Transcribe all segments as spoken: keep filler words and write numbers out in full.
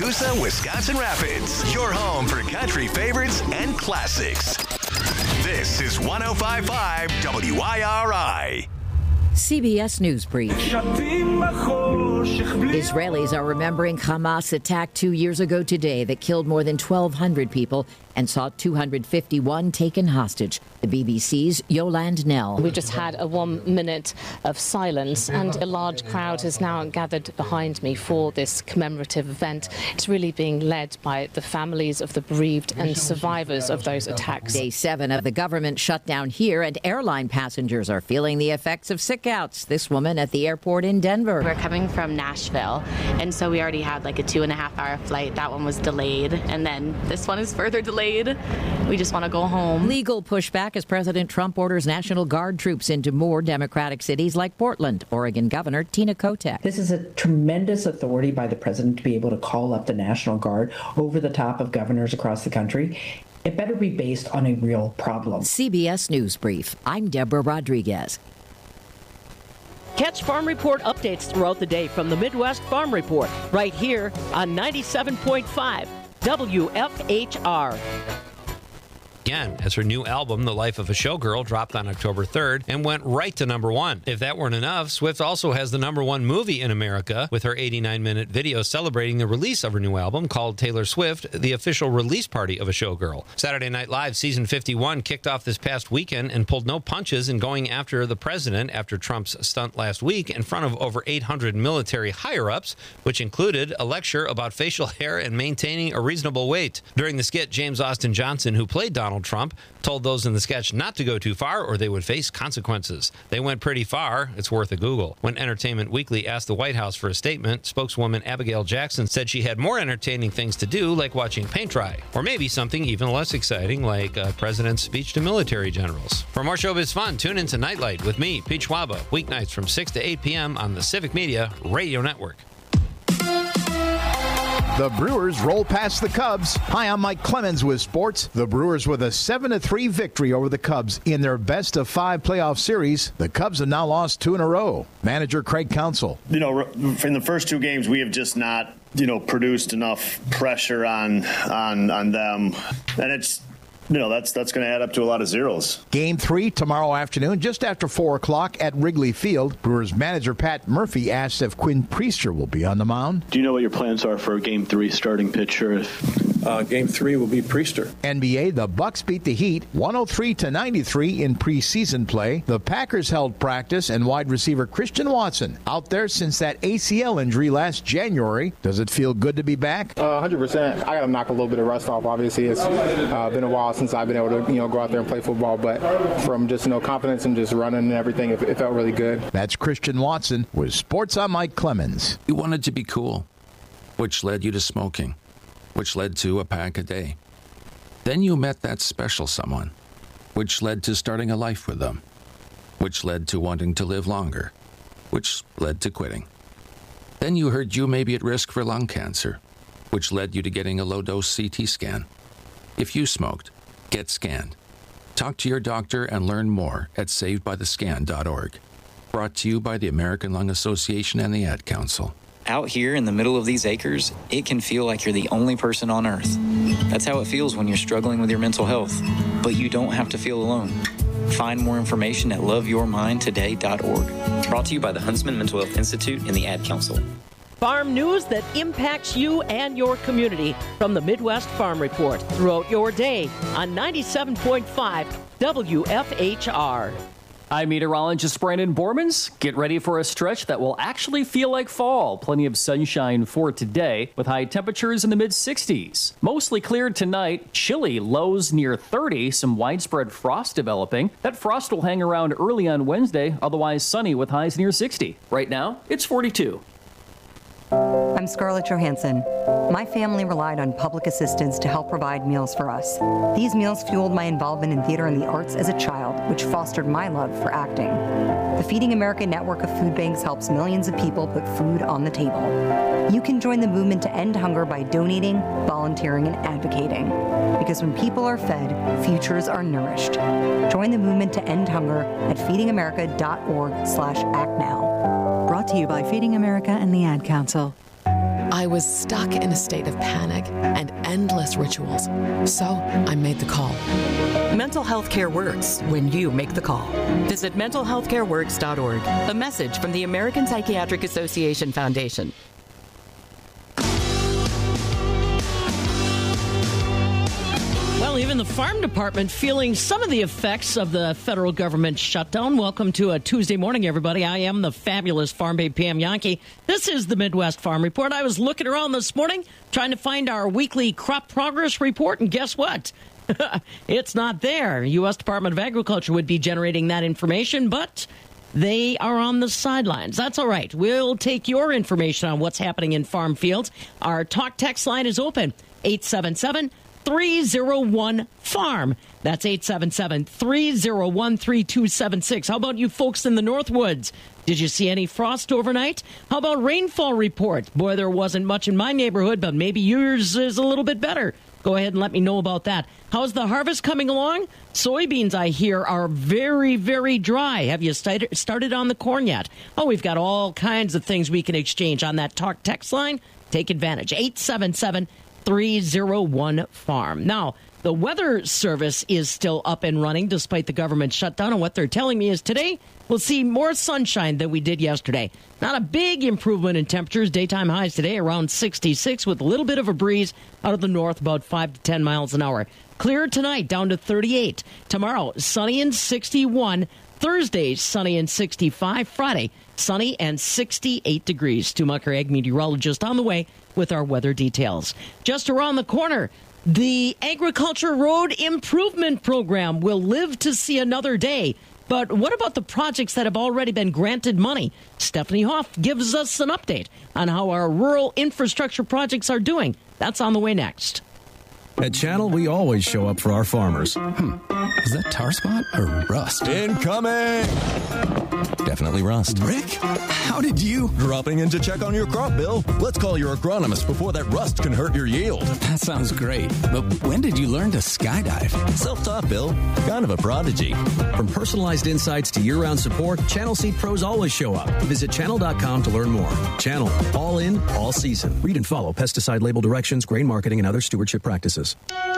Coosa, Wisconsin Rapids, your home for country favorites and classics. This is one oh five point five W I R I. C B S News Brief. Israelis are remembering Hamas attack two years ago today that killed more than twelve hundred people and saw two hundred fifty-one taken hostage. The B B C's Yolande Nell. We just had a one minute of silence and a large crowd has now gathered behind me for this commemorative event. It's really being led by the families of the bereaved and survivors of those attacks. Day seven of the government shutdown here, and airline passengers are feeling the effects of sickouts. This woman at the airport in Denver. We're coming from Nashville, and so we already had like a two and a half hour flight. That one was delayed, and then this one is further delayed. We just want to go home. Legal pushback as President Trump orders National Guard troops into more Democratic cities like Portland. Oregon Governor Tina Kotek. This is a tremendous authority by the president to be able to call up the National Guard over the top of governors across the country. It better be based on a real problem. C B S News Brief. I'm Deborah Rodriguez. Catch Farm Report updates throughout the day from the Midwest Farm Report right here on ninety-seven point five W F H R. Again, as her new album, The Life of a Showgirl, dropped on October third and went right to number one. If that weren't enough, Swift also has the number one movie in America with her eighty-nine minute video celebrating the release of her new album called Taylor Swift, the official release party of a Showgirl. Saturday Night Live season fifty-one kicked off this past weekend and pulled no punches in going after the president after Trump's stunt last week in front of over eight hundred military higher-ups, which included a lecture about facial hair and maintaining a reasonable weight. During the skit, James Austin Johnson, who played Donald Trump, told those in the sketch not to go too far or they would face consequences. They went pretty far. It's worth a Google. When Entertainment Weekly asked the White House for a statement, spokeswoman Abigail Jackson said she had more entertaining things to do, like watching paint dry, or maybe something even less exciting, like a president's speech to military generals. For more showbiz fun, tune into Nightlight with me, Pete Schwaba, weeknights from six to eight p.m. on the Civic Media Radio Network. The Brewers roll past the Cubs. Hi, I'm Mike Clemens with sports. The Brewers with a seven to three victory over the Cubs in their best of five playoff series. The Cubs have now lost two in a row. Manager Craig Counsell. You know, in the first two games, we have just not, you know, produced enough pressure on on on them. And it's, you know, that's that's going to add up to a lot of zeros. Game three tomorrow afternoon, just after four o'clock at Wrigley Field. Brewers manager Pat Murphy asked if Quinn Priester will be on the mound. Do you know what your plans are for game three starting pitcher? Uh, game three will be Priester. N B A, the Bucks beat the Heat one oh three to ninety-three in preseason play. The Packers held practice, and wide receiver Christian Watson out there since that A C L injury last January. Does it feel good to be back? Uh, one hundred percent. I got to knock a little bit of rust off. Obviously, it's uh, been a while since I've been able to, you know, go out there and play football. But from just, you know, confidence and just running and everything, it, it felt really good. That's Christian Watson with Sports on Mike Clemens. You wanted to be cool, which led you to smoking, which led to a pack a day. Then you met that special someone, which led to starting a life with them, which led to wanting to live longer, which led to quitting. Then you heard you may be at risk for lung cancer, which led you to getting a low-dose C T scan. If you smoked, get scanned. Talk to your doctor and learn more at saved by the scan dot org. Brought to you by the American Lung Association and the Ad Council. Out here in the middle of these acres, it can feel like you're the only person on Earth. That's how it feels when you're struggling with your mental health. But you don't have to feel alone. Find more information at love your mind today dot org. Brought to you by the Huntsman Mental Health Institute and the Ad Council. Farm news that impacts you and your community from the Midwest Farm Report throughout your day on ninety-seven point five W F H R. I'm meteorologist Brandon Bormans. Get ready for a stretch that will actually feel like fall. Plenty of sunshine for today with high temperatures in the mid sixties. Mostly cleared tonight. Chilly lows near thirty. Some widespread frost developing. That frost will hang around early on Wednesday. Otherwise sunny with highs near sixty. Right now, it's forty-two. I'm Scarlett Johansson. My family relied on public assistance to help provide meals for us. These meals fueled my involvement in theater and the arts as a child, which fostered my love for acting. The Feeding America network of food banks helps millions of people put food on the table. You can join the movement to end hunger by donating, volunteering, and advocating. Because when people are fed, futures are nourished. Join the movement to end hunger at feeding america dot org slash act now. Brought to you by Feeding America and the Ad Council. I was stuck in a state of panic and endless rituals, so I made the call. Mental health care works when you make the call. Visit mental health care works dot org. A message from the American Psychiatric Association Foundation. Well, even the farm department feeling some of the effects of the federal government shutdown. Welcome to a Tuesday morning, everybody. I am the fabulous Farm Babe Pam Yankee. This is the Midwest Farm Report. I was looking around this morning trying to find our weekly crop progress report, and guess what? It's not there. U S Department of Agriculture would be generating that information, but they are on the sidelines. That's all right. We'll take your information on what's happening in farm fields. Our talk text line is open, eight seven seven, three oh one, farm. That's eight seven seven, three oh one, three two seven six. How about you folks in the Northwoods? Did you see any frost overnight? How about rainfall report? Boy, there wasn't much in my neighborhood, but maybe yours is a little bit better. Go ahead and let me know about that. How's the harvest coming along? Soybeans, I hear, are very, very dry. Have you started on the corn yet? Oh, we've got all kinds of things we can exchange on that talk text line. Take advantage. eight seven seven, three oh one, farm. Now, the Weather Service is still up and running despite the government shutdown. And what they're telling me is today we'll see more sunshine than we did yesterday. Not a big improvement in temperatures. Daytime highs today around sixty-six with a little bit of a breeze out of the north, about five to ten miles an hour. Clear tonight, down to thirty-eight. Tomorrow, sunny and sixty-one. Thursday, sunny and sixty-five. Friday, sunny and sixty-eight degrees. Stu Mucker, ag meteorologist, on the way with our weather details. Just around the corner, the Agriculture Road Improvement Program will live to see another day. But what about the projects that have already been granted money? Stephanie Hoff gives us an update on how our rural infrastructure projects are doing. That's on the way next. At Channel, we always show up for our farmers. Hmm. Is that tar spot or rust? Incoming! Definitely rust. Rick, how did you... Dropping in to check on your crop, Bill. Let's call your agronomist before that rust can hurt your yield. That sounds great. But when did you learn to skydive? Self-taught, Bill. Kind of a prodigy. From personalized insights to year-round support, Channel Seed pros always show up. Visit channel dot com to learn more. Channel. All in, all season. Read and follow pesticide label directions, grain marketing, and other stewardship practices.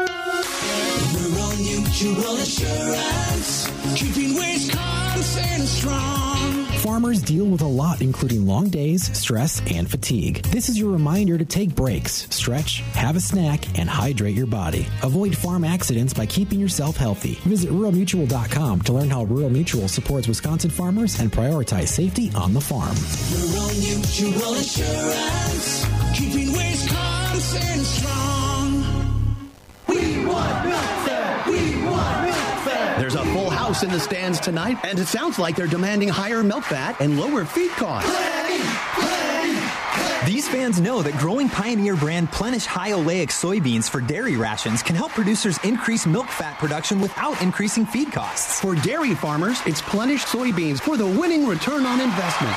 Rural Mutual Assurance, keeping Wisconsin strong. Farmers deal with a lot, including long days, stress, and fatigue. This is your reminder to take breaks, stretch, have a snack, and hydrate your body. Avoid farm accidents by keeping yourself healthy. Visit rural mutual dot com to learn how Rural Mutual supports Wisconsin farmers and prioritize safety on the farm. Rural Mutual Assurance, keeping Wisconsin strong. We want milk fat! We want milk fat! There's a full house in the stands tonight, and it sounds like they're demanding higher milk fat and lower feed costs. Plenty, plenty, plenty. These fans know that growing Pioneer brand Plenish high oleic soybeans for dairy rations can help producers increase milk fat production without increasing feed costs. For dairy farmers, it's Plenish soybeans for the winning return on investment.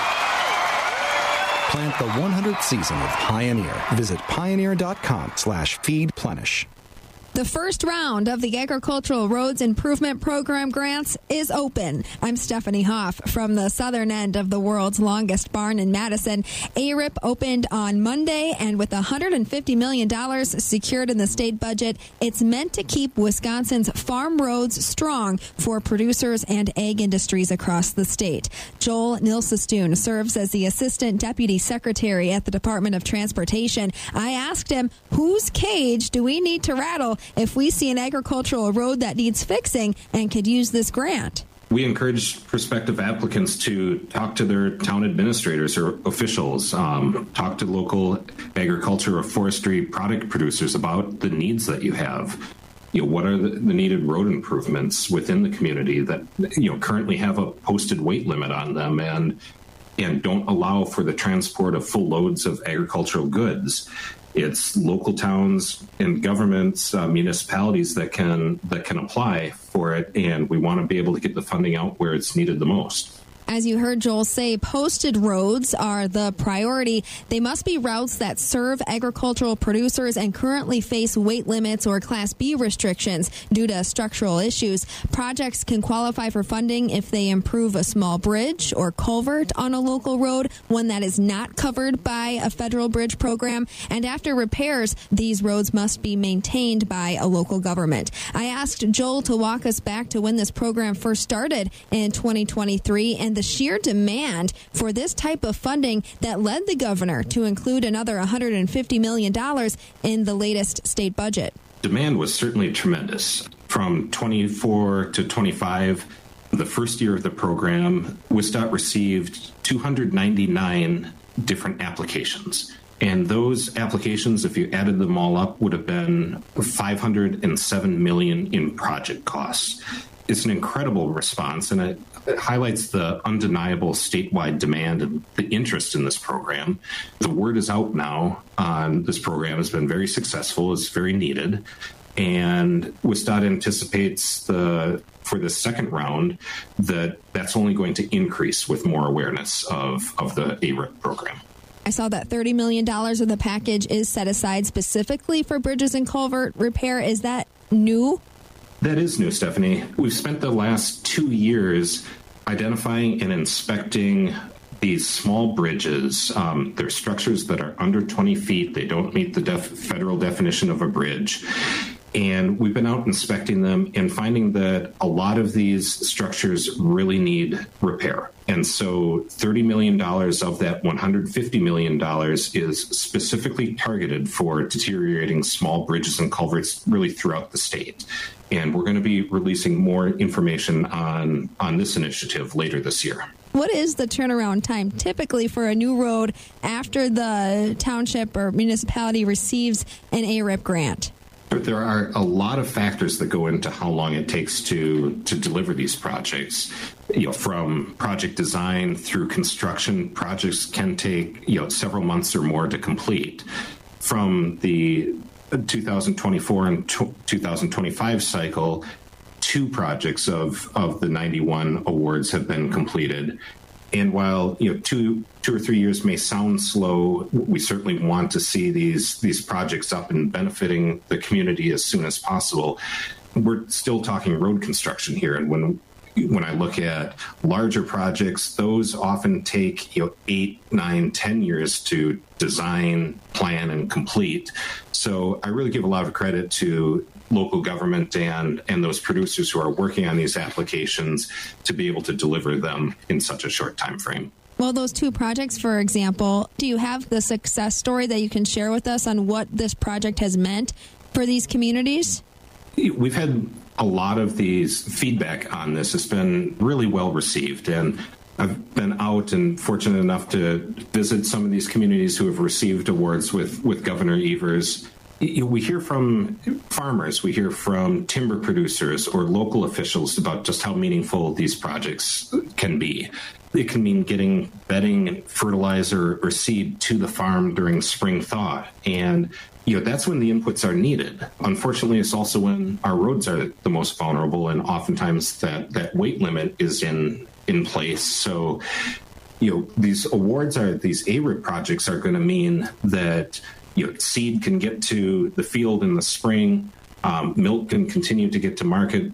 Plant the one hundredth season of Pioneer. Visit pioneer dot com slash feed plenish. The first round of the Agricultural Roads Improvement Program grants is open. I'm Stephanie Hoff from the southern end of the world's longest barn in Madison. A R I P opened on Monday, and with one hundred fifty million dollars secured in the state budget, it's meant to keep Wisconsin's farm roads strong for producers and ag industries across the state. Joel Nilsestoon serves as the Assistant Deputy Secretary at the Department of Transportation. I asked him, whose cage do we need to rattle if we see an agricultural road that needs fixing and could use this grant? We encourage prospective applicants to talk to their town administrators or officials, um, talk to local agriculture or forestry product producers about the needs that you have. You know, what are the, the needed road improvements within the community that, you know, currently have a posted weight limit on them and and don't allow for the transport of full loads of agricultural goods. It's local towns and governments, uh, municipalities that can that can apply for it, and we want to be able to get the funding out where it's needed the most. As you heard Joel say, posted roads are the priority. They must be routes that serve agricultural producers and currently face weight limits or Class B restrictions due to structural issues. Projects can qualify for funding if they improve a small bridge or culvert on a local road, one that is not covered by a federal bridge program. And after repairs, these roads must be maintained by a local government. I asked Joel to walk us back to when this program first started in twenty twenty-three and the sheer demand for this type of funding that led the governor to include another one hundred fifty million dollars in the latest state budget. Demand was certainly tremendous. From twenty-four to twenty-five, the first year of the program, WSDOT received two hundred ninety-nine different applications. And those applications, if you added them all up, would have been five hundred seven million dollars in project costs. It's an incredible response, and it, it highlights the undeniable statewide demand and the interest in this program. The word is out now. Um, this program has been very successful. It's very needed. And WSDOT anticipates the for the second round that that's only going to increase with more awareness of, of the A R I P program. I saw that thirty million dollars of the package is set aside specifically for bridges and culvert repair. Is that new? That is new, Stephanie. We've spent the last two years identifying and inspecting these small bridges. Um, they're structures that are under twenty feet. They don't meet the def- federal definition of a bridge. And we've been out inspecting them and finding that a lot of these structures really need repair. And so thirty million dollars of that one hundred fifty million dollars is specifically targeted for deteriorating small bridges and culverts really throughout the state. And we're going to be releasing more information on, on this initiative later this year. What is the turnaround time typically for a new road after the township or municipality receives an A R I P grant? There are a lot of factors that go into how long it takes to to deliver these projects. You know, from project design through construction, projects can take, you know, several months or more to complete. From the two thousand twenty-four and two thousand twenty-five cycle, two projects of, of the ninety-one awards have been completed. And while, you know, two two or three years may sound slow, we certainly want to see these these projects up and benefiting the community as soon as possible. We're still talking road construction here, and when when I look at larger projects, those often take, you know, eight, nine, ten years to design, plan, and complete. So I really give a lot of credit to local government and and those producers who are working on these applications to be able to deliver them in such a short time frame. Well, those two projects, for example, do you have the success story that you can share with us on what this project has meant for these communities? We've had a lot of these feedback on this. It's been really well received, and I've been out and fortunate enough to visit some of these communities who have received awards with, with Governor Evers. We hear from farmers, we hear from timber producers or local officials about just how meaningful these projects can be. It can mean getting bedding, fertilizer, or seed to the farm during spring thaw. And, you know, that's when the inputs are needed. Unfortunately, it's also when our roads are the most vulnerable, and oftentimes that, that weight limit is in, in place. So, you know, these awards are, these A R I P projects are going to mean that, you know, seed can get to the field in the spring, um, milk can continue to get to market,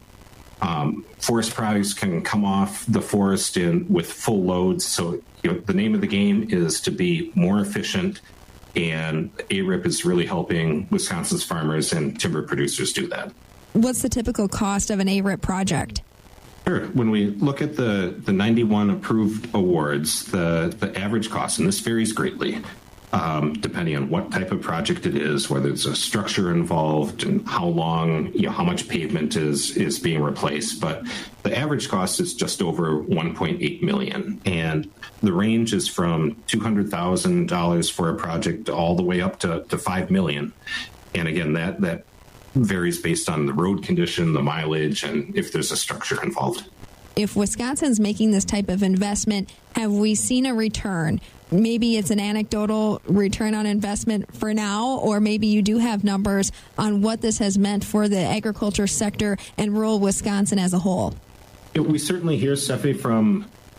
um, forest products can come off the forest in with full loads. So, you know, the name of the game is to be more efficient, and A R I P is really helping Wisconsin's farmers and timber producers do that. What's the typical cost of an A R I P project? Sure. When we look at the, the ninety-one approved awards, the, the average cost, and this varies greatly, Um, depending on what type of project it is, whether it's a structure involved and how long, you know, how much pavement is is being replaced. But the average cost is just over one point eight million dollars. And the range is from two hundred thousand dollars for a project all the way up to, to five million dollars. And again, that, that varies based on the road condition, the mileage, and if there's a structure involved. If Wisconsin's making this type of investment, have we seen a return? Maybe it's an anecdotal return on investment for now, or maybe you do have numbers on what this has meant for the agriculture sector and rural Wisconsin as a whole. We certainly hear, Stephanie, from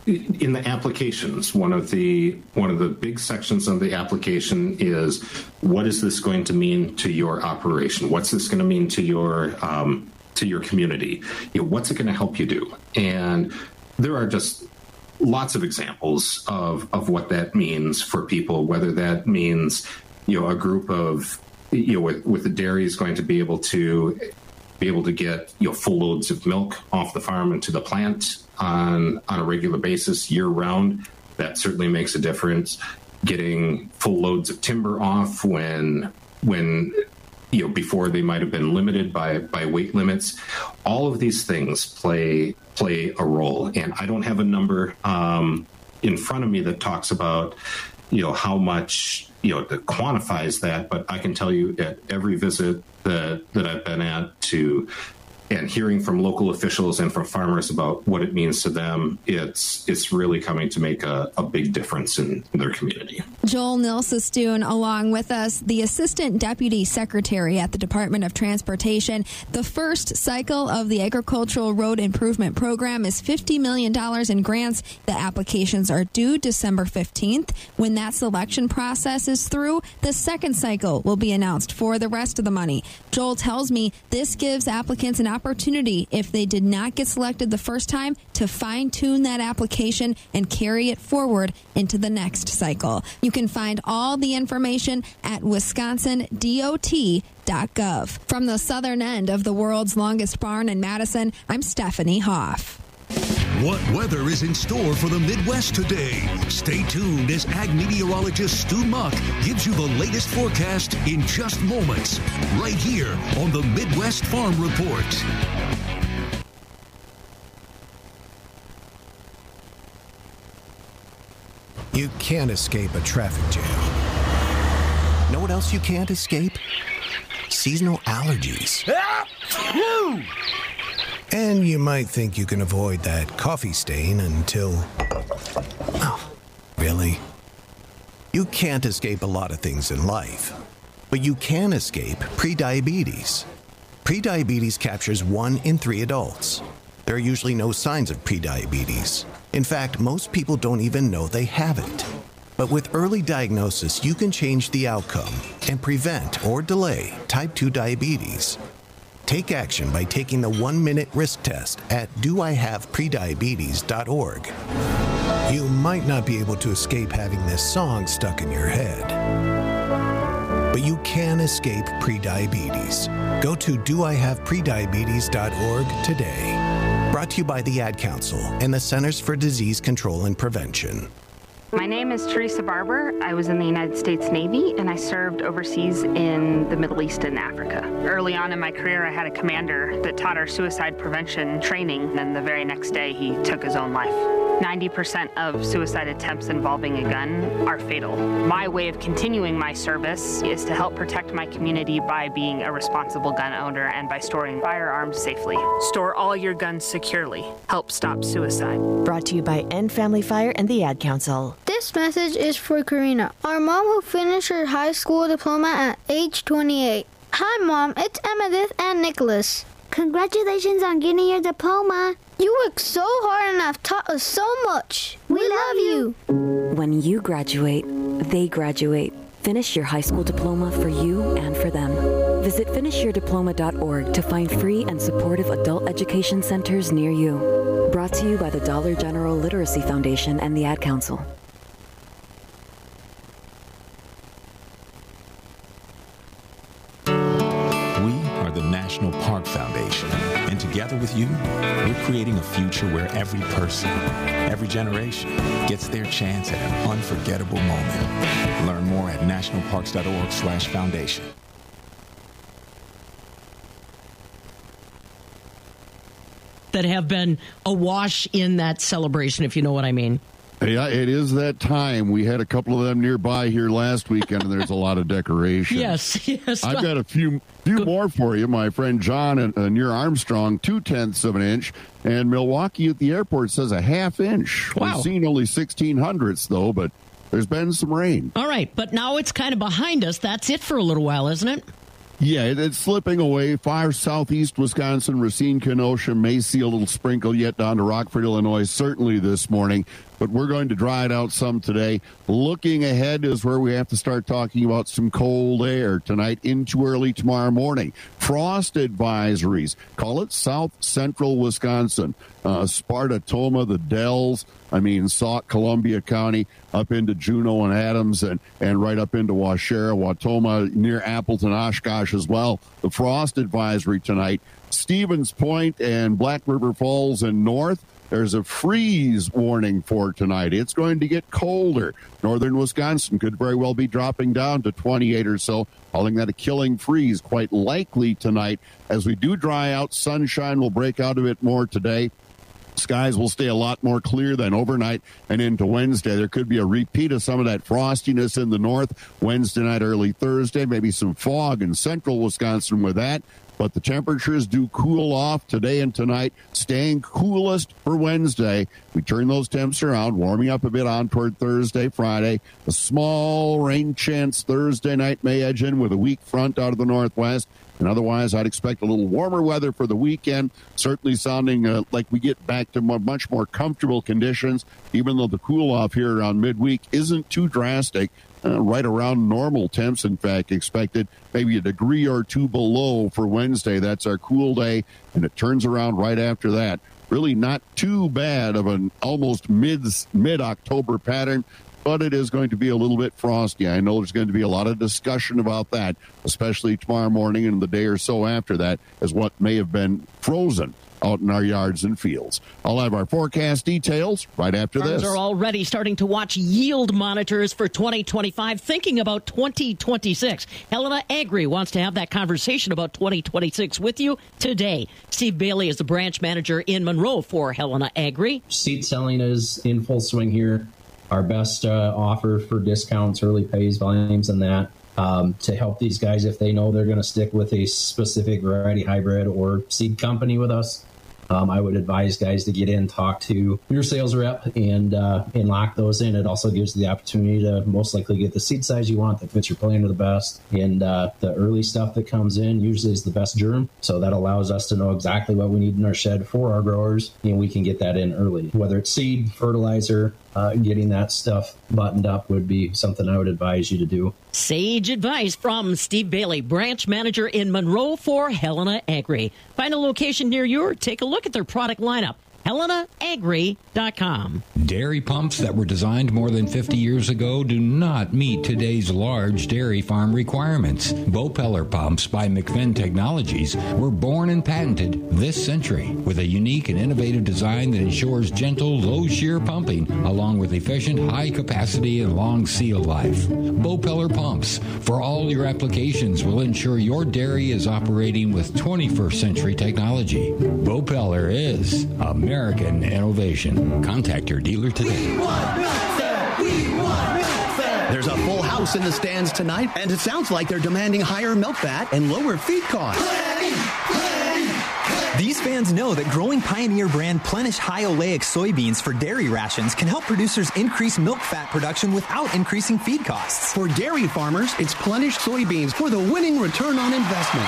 in the applications, one of the one of the big sections of the application is, what is this going to mean to your operation? What's this going to mean to your um, to your community? You know, what's it going to help you do? And there are just lots of examples of of what that means for people. Whether that means, you know, a group of, you know, with, with the dairy is going to be able to be able to get, you know, full loads of milk off the farm into the plant on on a regular basis year round. That certainly makes a difference. Getting full loads of timber off when when you know before they might have been limited by by weight limits. All of these things play play a role, and I don't have a number um, in front of me that talks about, you know, how much, you know, that quantifies that, but I can tell you at every visit that that I've been at to and hearing from local officials and from farmers about what it means to them, it's it's really coming to make a, a big difference in, in their community. Joel Nilsestoon along with us, the Assistant Deputy Secretary at the Department of Transportation. The first cycle of the Agricultural Road Improvement Program is fifty million dollars in grants. The applications are due December fifteenth. When that selection process is through, the second cycle will be announced for the rest of the money. Joel tells me this gives applicants an opportunity, if they did not get selected the first time, to fine-tune that application and carry it forward into the next cycle. You can find all the information at wisconsin dot gov. From the southern end of the world's longest barn in Madison, I'm Stephanie Hoff. What weather is in store for the Midwest today? Stay tuned as ag meteorologist Stu Muck gives you the latest forecast in just moments, right here on the Midwest Farm Report. You can't escape a traffic jam. Know what else you can't escape? Seasonal allergies. And you might think you can avoid that coffee stain until... Oh, really? You can't escape a lot of things in life, but you can escape prediabetes. Prediabetes captures one in three adults. There are usually no signs of prediabetes. In fact, most people don't even know they have it. But with early diagnosis, you can change the outcome and prevent or delay type two diabetes. Take action by taking the one-minute risk test at do I have prediabetes dot org. You might not be able to escape having this song stuck in your head, but you can escape prediabetes. Go to do I have prediabetes dot org today. Brought to you by the Ad Council and the Centers for Disease Control and Prevention. My name is Teresa Barber. I was in the United States Navy, and I served overseas in the Middle East and Africa. Early on in my career, I had a commander that taught our suicide prevention training, and the very next day, he took his own life. ninety percent of suicide attempts involving a gun are fatal. My way of continuing my service is to help protect my community by being a responsible gun owner and by storing firearms safely. Store all your guns securely. Help stop suicide. Brought to you by End Family Fire and the Ad Council. This message is for Karina, our mom who finished her high school diploma at age twenty-eight. Hi, Mom. It's Emmettith and Nicholas. Congratulations on getting your diploma. You worked so hard and have taught us so much. We, we love you. When you graduate, they graduate. Finish your high school diploma for you and for them. Visit finish your diploma dot org to find free and supportive adult education centers near you. Brought to you by the Dollar General Literacy Foundation and the Ad Council. The National Park Foundation, and together with you, we're creating a future where every person, every generation gets their chance at an unforgettable moment. Learn more at national parks dot org slash foundation. That have been awash in that celebration, if you know what I mean. Yeah, it is that time. We had a couple of them nearby here last weekend, and there's a lot of decoration. Yes, yes. I've got a few few Go. more for you. My friend John uh, near Armstrong, two-tenths of an inch, and Milwaukee at the airport says a half inch. Wow. We've seen only sixteen hundredths, though, but there's been some rain. All right, but now it's kind of behind us. That's it for a little while, isn't it? Yeah, it, it's slipping away. Far southeast Wisconsin, Racine, Kenosha may see a little sprinkle yet down to Rockford, Illinois, certainly this morning. But we're going to dry it out some today. Looking ahead is where we have to start talking about some cold air tonight into early tomorrow morning. Frost advisories. Call it South Central Wisconsin. Uh, Sparta, Toma, the Dells, I mean, Sauk, Columbia County, up into Juneau and Adams, and, and right up into Waushara, Wautoma, near Appleton, Oshkosh as well. The frost advisory tonight. Stevens Point and Black River Falls and north. There's a freeze warning for tonight. It's going to get colder. Northern Wisconsin could very well be dropping down to twenty-eight or so, calling that a killing freeze quite likely tonight. As we do dry out, sunshine will break out a bit more today. Skies will stay a lot more clear than overnight and into Wednesday. There could be a repeat of some of that frostiness in the north Wednesday night, early Thursday, maybe some fog in central Wisconsin with that. But the temperatures do cool off today and tonight, staying coolest for Wednesday. We turn those temps around, warming up a bit on toward Thursday, Friday. A small rain chance Thursday night may edge in with a weak front out of the northwest. And otherwise, I'd expect a little warmer weather for the weekend, certainly sounding uh, like we get back to more, much more comfortable conditions, even though the cool-off here around midweek isn't too drastic. Uh, right around normal temps, in fact, expected maybe a degree or two below for Wednesday. That's our cool day, and it turns around right after that. Really not too bad of an almost mid, mid-October pattern, but it is going to be a little bit frosty. I know there's going to be a lot of discussion about that, especially tomorrow morning and the day or so after that, as what may have been frozen out in our yards and fields. I'll have our forecast details right after Farmers this. Are already starting to watch yield monitors for twenty twenty-five, thinking about twenty twenty-six. Helena Agri wants to have that conversation about twenty twenty-six with you today. Steve Bailey is the branch manager in Monroe for Helena Agri. Seed selling is in full swing here. Our best uh, offer for discounts, early pays, volumes, and that. Um, to help these guys if they know they're going to stick with a specific variety hybrid or seed company with us. Um, I would advise guys to get in, talk to your sales rep, and uh, and lock those in. It also gives you the opportunity to most likely get the seed size you want that fits your planter the best. And uh, the early stuff that comes in usually is the best germ, so that allows us to know exactly what we need in our shed for our growers, and we can get that in early. Whether it's seed, fertilizer, uh, getting that stuff buttoned up would be something I would advise you to do. Sage advice from Steve Bailey, branch manager in Monroe for Helena Agri. Find a location near you or take a look at their product lineup. helena agri dot com. Dairy pumps that were designed more than fifty years ago do not meet today's large dairy farm requirements. Bopeller pumps by McFinn Technologies were born and patented this century with a unique and innovative design that ensures gentle, low-shear pumping along with efficient, high-capacity and long seal life. Bopeller pumps for all your applications will ensure your dairy is operating with twenty-first century technology. Bopeller is American innovation. Contact your dealer today. We want milk fat. We want milk fat. There's a full house in the stands tonight, and it sounds like they're demanding higher milk fat and lower feed costs. Plenty, plenty, plenty. These fans know that growing Pioneer brand Plenish high oleic soybeans for dairy rations can help producers increase milk fat production without increasing feed costs. For dairy farmers, it's Plenish soybeans for the winning return on investment.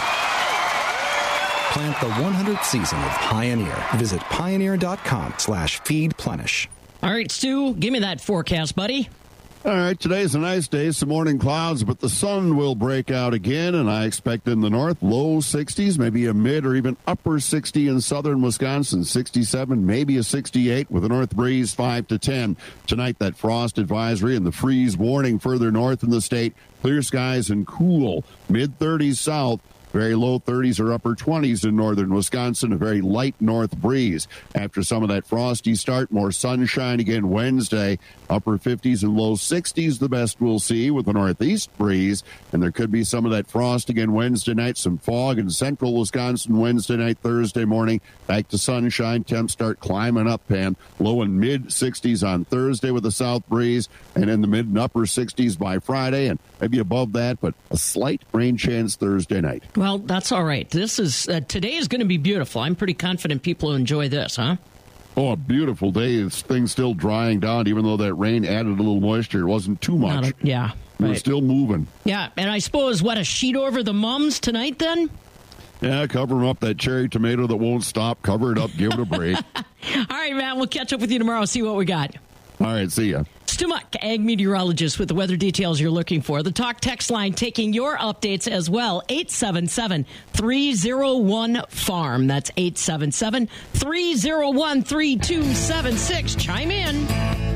Plant the one hundredth season of Pioneer. Visit pioneer.com slash feed plenish. All right, Stu, give me that forecast, buddy. All right, today's a nice day, some morning clouds, but the sun will break out again, and I expect in the north, low sixties, maybe a mid or even upper sixty in southern Wisconsin, sixty-seven, maybe a sixty-eight with a north breeze five to ten. Tonight, that frost advisory and the freeze warning further north in the state, clear skies and cool, mid thirties south. Very low thirties or upper twenties in northern Wisconsin, a very light north breeze. After some of that frosty start, more sunshine again Wednesday. Upper fifties and low sixties, the best we'll see with a northeast breeze. And there could be some of that frost again Wednesday night, some fog in central Wisconsin Wednesday night, Thursday morning. Back to sunshine, temps start climbing up, and low and mid sixties on Thursday with a south breeze, and in the mid and upper sixties by Friday, and maybe above that, but a slight rain chance Thursday night. Well, that's all right. This is uh, today is going to be beautiful. I'm pretty confident people will enjoy this, huh? Oh, a beautiful day. This thing's still drying down, even though that rain added a little moisture. It wasn't too much. A, yeah. We're Right. still moving. Yeah, and I suppose, what, a sheet over the mums tonight then? Yeah, cover 'em up. That cherry tomato that won't stop. Cover it up. Give it a break. All right, Matt, we'll catch up with you tomorrow, see what we got. All right, see ya. Stu Muck, ag meteorologist with the weather details you're looking for. The talk text line taking your updates as well, eight seven seven, three oh one, farm. That's eight seven seven, three oh one, three two seven six. Chime in.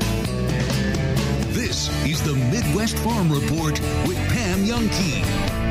This is the Midwest Farm Report with Pam Youngkey.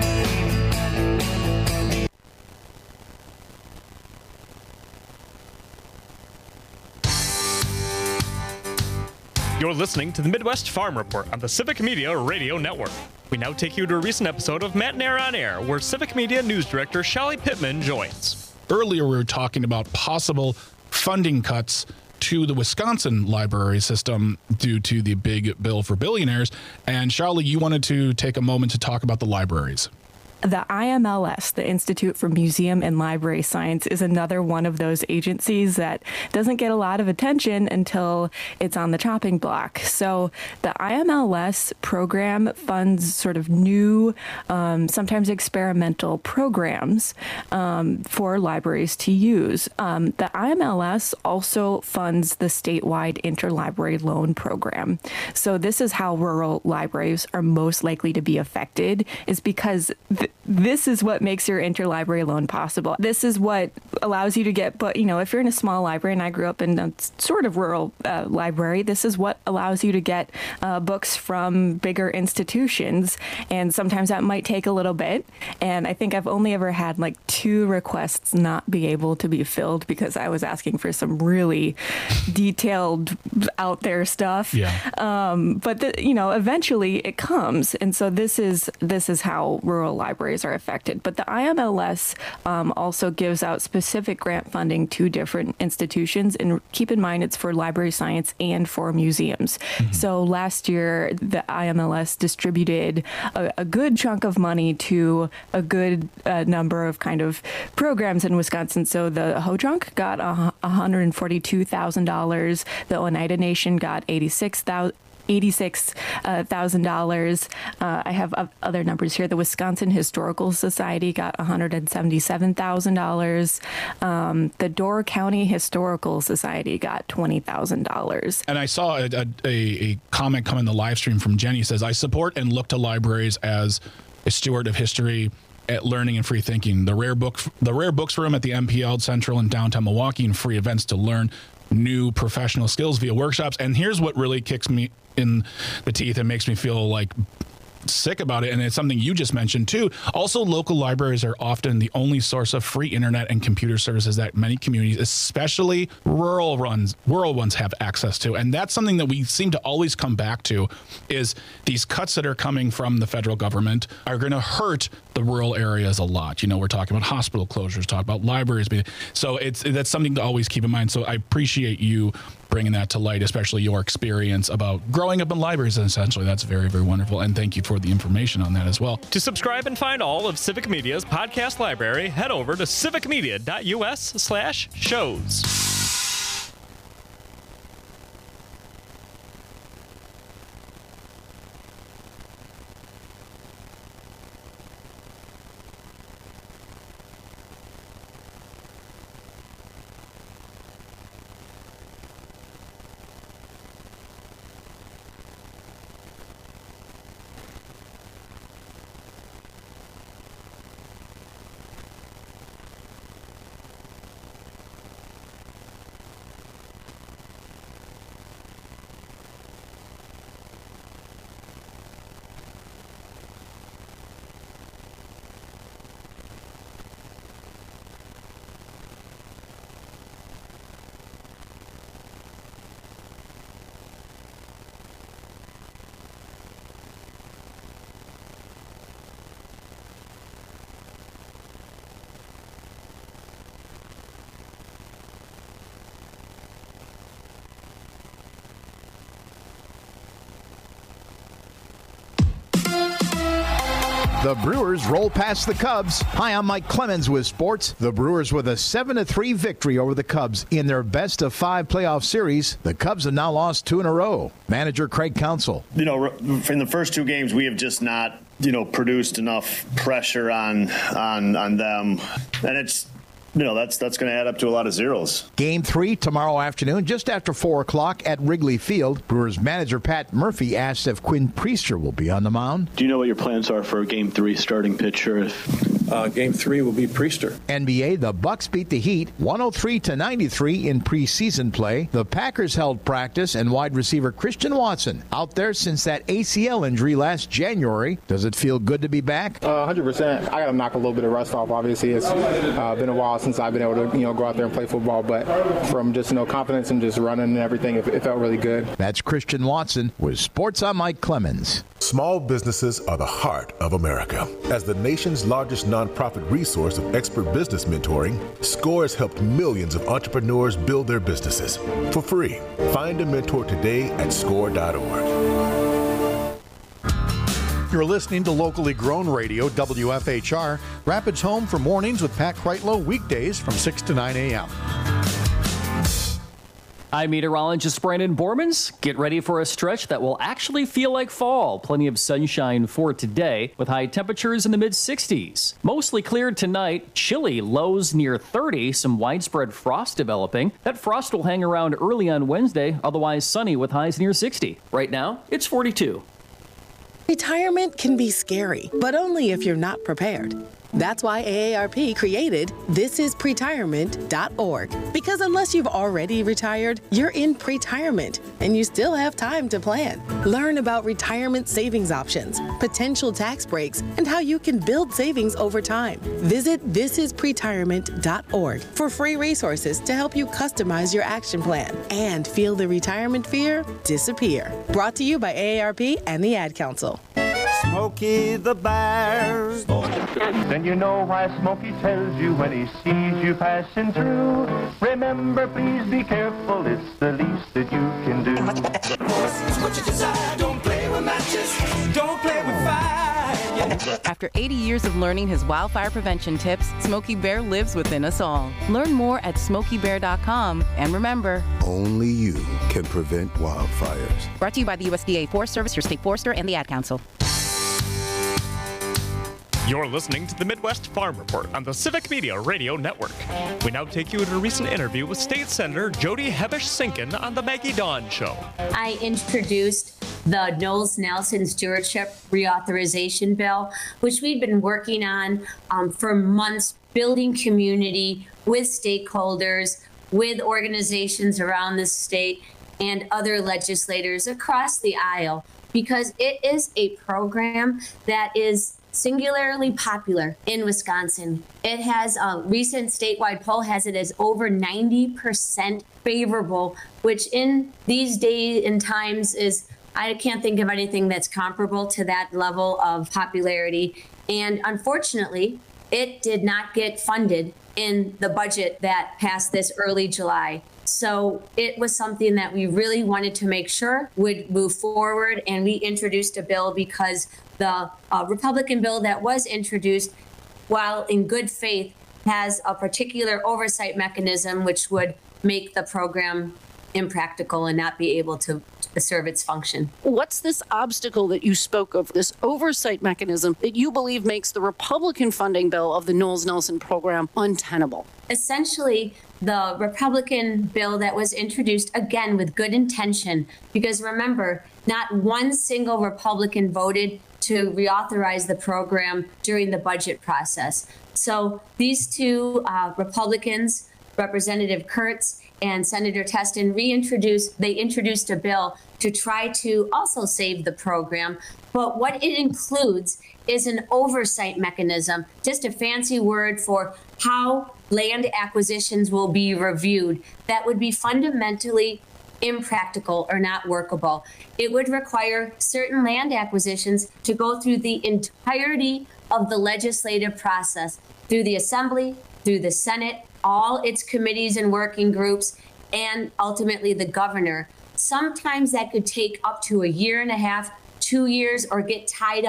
You're listening to the Midwest Farm Report on the Civic Media Radio Network. We now take you to a recent episode of Matt and Air on Air, where Civic Media News Director Shelly Pittman joins. Earlier, we were talking about possible funding cuts to the Wisconsin library system due to the big bill for billionaires. And Charlie, you wanted to take a moment to talk about the libraries. The I M L S, the Institute for Museum and Library Science, is another one of those agencies that doesn't get a lot of attention until it's on the chopping block. So the I M L S program funds sort of new, um, sometimes experimental programs um, for libraries to use. Um, the I M L S also funds the statewide interlibrary loan program. So this is how rural libraries are most likely to be affected, is because th- this is what makes your interlibrary loan possible. This is what allows you to get, but you know, if you're in a small library, and I grew up in a sort of rural uh, library, this is what allows you to get uh, books from bigger institutions. And sometimes that might take a little bit. And I think I've only ever had like two requests not be able to be filled because I was asking for some really detailed, out there stuff. Yeah. Um, but the, you know, eventually it comes. And so this is this is how rural libraries are affected. But the I M L S um, also gives out specific grant funding to different institutions. And keep in mind, it's for library science and for museums. Mm-hmm. So last year, the I M L S distributed a, a good chunk of money to a good uh, number of kind of programs in Wisconsin. So the Ho-Chunk got one hundred forty-two thousand dollars. The Oneida Nation got eighty-six thousand dollars. eighty-six thousand dollars. Uh, I have other numbers here. The Wisconsin Historical Society got one hundred seventy-seven thousand dollars. Um, the Door County Historical Society got twenty thousand dollars. And I saw a, a, a comment come in the live stream from Jenny. Says, I support and look to libraries as a steward of history, at learning and free thinking. The rare book, the rare books room at the M P L Central in downtown Milwaukee, and free events to learn new professional skills via workshops. And here's what really kicks me in the teeth and makes me feel like sick about it, and it's something you just mentioned too. Also, local libraries are often the only source of free internet and computer services that many communities, especially rural ones, rural ones, have access to. And that's something that we seem to always come back to, is these cuts that are coming from the federal government are going to hurt the rural areas a lot. You know, we're talking about hospital closures, talk about libraries. So it's that's something to always keep in mind. So I appreciate you bringing that to light, especially your experience about growing up in libraries. Essentially, that's very, very wonderful. And thank you for the information on that as well. To subscribe and find all of Civic Media's podcast library, head over to civicmedia.us slash shows. The Brewers roll past the Cubs. Hi, I'm Mike Clemens with sports. The Brewers with a seven to three victory over the Cubs in their best of five playoff series. The Cubs have now lost two in a row. Manager Craig Counsell. You know, in the first two games, we have just not, you know, produced enough pressure on on on them, and it's. You know, that's that's going to add up to a lot of zeros. Game three tomorrow afternoon, just after four o'clock at Wrigley Field. Brewers manager Pat Murphy asked if Quinn Priester will be on the mound. Do you know what your plans are for game three starting pitcher? Uh, game three will be Priester. N B A, the Bucks beat the Heat one oh three to ninety-three in preseason play. The Packers held practice, and wide receiver Christian Watson out there since that A C L injury last January. Does it feel good to be back? Uh, one hundred percent. I got to knock a little bit of rust off. Obviously, it's uh, been a while since I've been able to, you know, go out there and play football. But from just, you know, confidence and just running and everything, it, it felt really good. That's Christian Watson with Sports on Mike Clemens. Small businesses are the heart of America. As the nation's largest nonprofit resource of expert business mentoring, SCORE has helped millions of entrepreneurs build their businesses for free. Find a mentor today at score dot org. You're listening to locally grown radio, W F H R, Rapids home for mornings with Pat Kreitlow, weekdays from six to nine a.m. I'm meteorologist Brandon Bormans. Get ready for a stretch that will actually feel like fall. Plenty of sunshine for today with high temperatures in the mid sixties. Mostly cleared tonight. Chilly lows near thirty. Some widespread frost developing. That frost will hang around early on Wednesday. Otherwise sunny with highs near sixty. Right now, it's forty-two. Retirement can be scary, but only if you're not prepared. That's why A A R P created this is pretirement dot org. Because unless you've already retired, you're in pretirement, and you still have time to plan. Learn about retirement savings options, potential tax breaks, and how you can build savings over time. Visit this is pretirement dot org for free resources to help you customize your action plan and feel the retirement fear disappear. Brought to you by A A R P and the Ad Council. Smokey the Bears. Then you know why Smokey tells you when he sees you passing through. Remember, please be careful, it's the least that you can do. What you desire, don't play with matches, don't play with fire. After eighty years of learning his wildfire prevention tips, Smokey Bear lives within us all. Learn more at smokey bear dot com, and remember, only you can prevent wildfires. Brought to you by the U S D A Forest Service, your state forester, and the Ad Council. You're listening to the Midwest Farm Report on the Civic Media Radio Network. We now take you to a recent interview with State Senator Jody Hebesh-Sinken on the Maggie Dawn Show. I introduced the Knowles-Nelson Stewardship Reauthorization Bill, which we've been working on um, for months, building community with stakeholders, with organizations around the state, and other legislators across the aisle, because it is a program that is singularly popular in Wisconsin. It has a recent statewide poll has it as over ninety percent favorable, which in these days and times is, I can't think of anything that's comparable to that level of popularity. And unfortunately, it did not get funded in the budget that passed this early July. So it was something that we really wanted to make sure would move forward. And we introduced a bill because the uh, Republican bill that was introduced, while in good faith, has a particular oversight mechanism which would make the program impractical and not be able to serve its function. What's this obstacle that you spoke of, this oversight mechanism that you believe makes the Republican funding bill of the Knowles-Nelson program untenable? Essentially, the Republican bill that was introduced, again, with good intention, because remember, not one single Republican voted to reauthorize the program during the budget process. So these two uh, Republicans, Representative Kurtz and Senator Testin, reintroduced, they introduced a bill to try to also save the program. But what it includes is an oversight mechanism, just a fancy word for how land acquisitions will be reviewed that would be fundamentally impractical or not workable. It would require certain land acquisitions to go through the entirety of the legislative process, through the Assembly, through the Senate, all its committees and working groups, and ultimately the governor. Sometimes that could take up to a year and a half, two years, or get tied up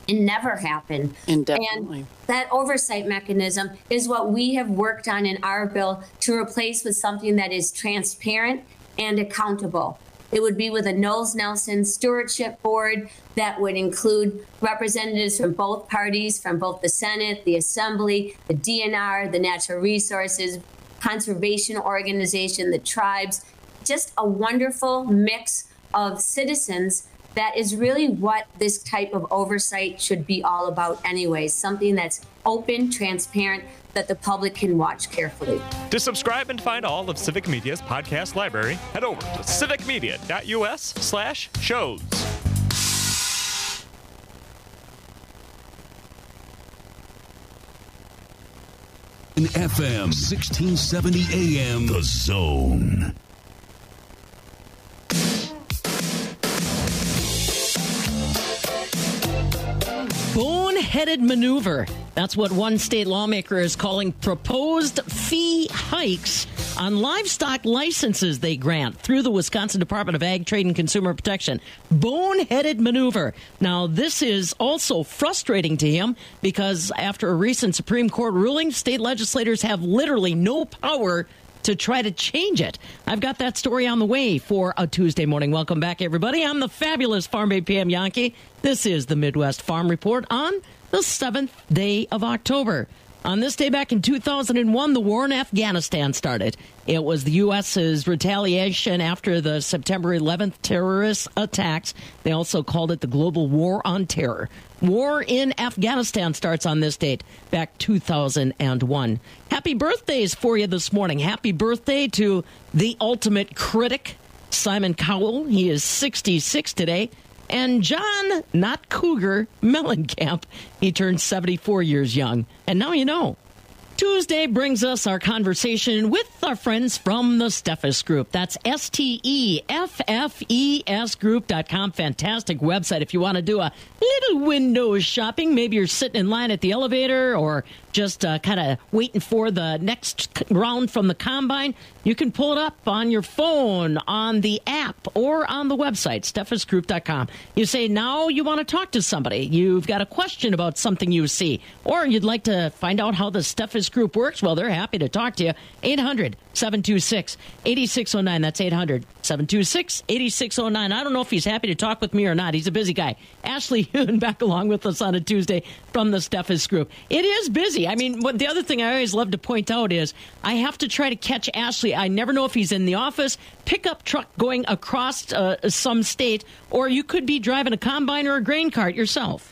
and never happen. Indefinitely. And that oversight mechanism is what we have worked on in our bill to replace with something that is transparent and accountable. It would be with a Knowles Nelson Stewardship Board that would include representatives from both parties, from both the Senate, the Assembly, the D N R, the Natural Resources, Conservation Organization, the tribes, just a wonderful mix of citizens. That is really what this type of oversight should be all about anyways, something that's open, transparent, that the public can watch carefully. To subscribe and find all of Civic Media's podcast library, head over to civicmedia.us slash shows. In F M, sixteen seventy A M, The Zone. Boneheaded maneuver. That's what one state lawmaker is calling proposed fee hikes on livestock licenses they grant through the Wisconsin Department of Ag, Trade, and Consumer Protection. Boneheaded maneuver. Now, this is also frustrating to him because after a recent Supreme Court ruling, state legislators have literally no power to try to change it. I've got that story on the way for a Tuesday morning. Welcome back, everybody. I'm the fabulous Farm Babe Pam Yankee. This is the Midwest Farm Report on the seventh day of October. On this day back in two thousand one, the war in Afghanistan started. It was the U S's retaliation after the September eleventh terrorist attacks. They also called it the Global War on Terror. War in Afghanistan starts on this date, back two thousand one. Happy birthdays for you this morning. Happy birthday to the ultimate critic, Simon Cowell. He is sixty-six today. And John, not Cougar, Mellencamp, he turned seventy-four years young. And now you know. Tuesday brings us our conversation with our friends from the Steffes Group. That's S T E F F E S group dot com. Fantastic website if you want to do a little window shopping. Maybe you're sitting in line at the elevator or just uh, kind of waiting for the next round from the combine. You can pull it up on your phone, on the app, or on the website, Steffes Group dot com. You say, now you want to talk to somebody. You've got a question about something you see, or you'd like to find out how the Steffes Group works. Well, they're happy to talk to you. eight hundred, seven two six, eight six zero nine. That's eight hundred, seven two six, eight six zero nine. I don't know if he's happy to talk with me or not. He's a busy guy. Ashley Hewen back along with us on a Tuesday from the Steffes Group. It is busy. I mean, what, the other thing I always love to point out is I have to try to catch Ashley. I never know if he's in the office, pickup truck going across uh, some state, or you could be driving a combine or a grain cart yourself.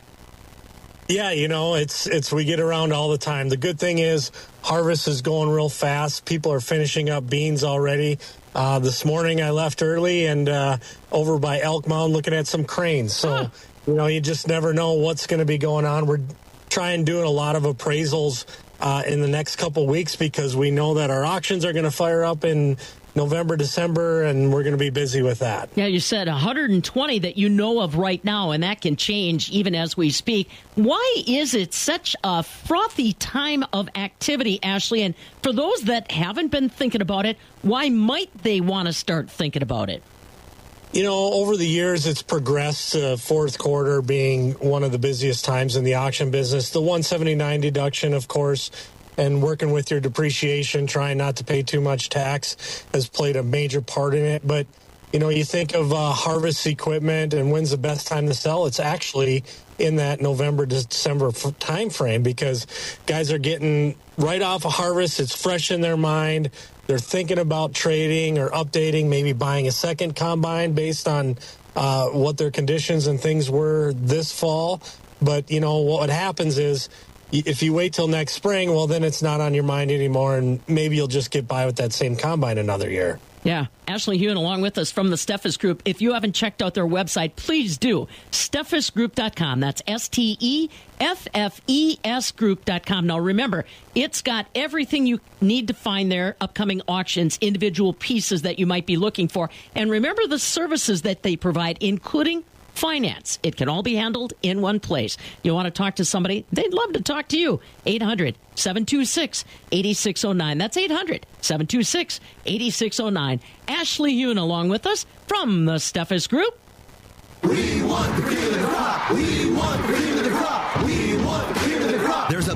Yeah, you know, it's it's we get around all the time. The good thing is harvest is going real fast. People are finishing up beans already. Uh, this morning I left early and uh, over by Elk Mound looking at some cranes. So, huh. you know, you just never know what's going to be going on. We're trying doing a lot of appraisals uh, in the next couple weeks because we know that our auctions are going to fire up in November, December, and we're going to be busy with that. Yeah, you said one hundred twenty that you know of right now, and that can change even as we speak. Why is it such a frothy time of activity, Ashley? And for those that haven't been thinking about it, why might they want to start thinking about it? You know, over the years, it's progressed to fourth quarter being one of the busiest times in the auction business. The one seventy-nine deduction, of course, and working with your depreciation, trying not to pay too much tax has played a major part in it. But, you know, you think of uh, harvest equipment and when's the best time to sell. It's actually in that November, December time frame because guys are getting right off a harvest. It's fresh in their mind. They're thinking about trading or updating, maybe buying a second combine based on uh, what their conditions and things were this fall. But, you know, what happens is, if you wait till next spring, well, then it's not on your mind anymore, and maybe you'll just get by with that same combine another year. Yeah. Ashley Hewen along with us from the Steffes Group. If you haven't checked out their website, please do. Steffes Group dot com. That's S T E F F E S Group dot com. Now, remember, it's got everything you need to find there, upcoming auctions, individual pieces that you might be looking for. And remember the services that they provide, including finance. It can all be handled in one place. You want to talk to somebody? They'd love to talk to you. eight hundred, seven two six, eight six zero nine. That's eight hundred, seven two six, eight six zero nine. Ashley Hewen along with us from the Steffes Group. We want the cream of the crop. We want the cream of the crop.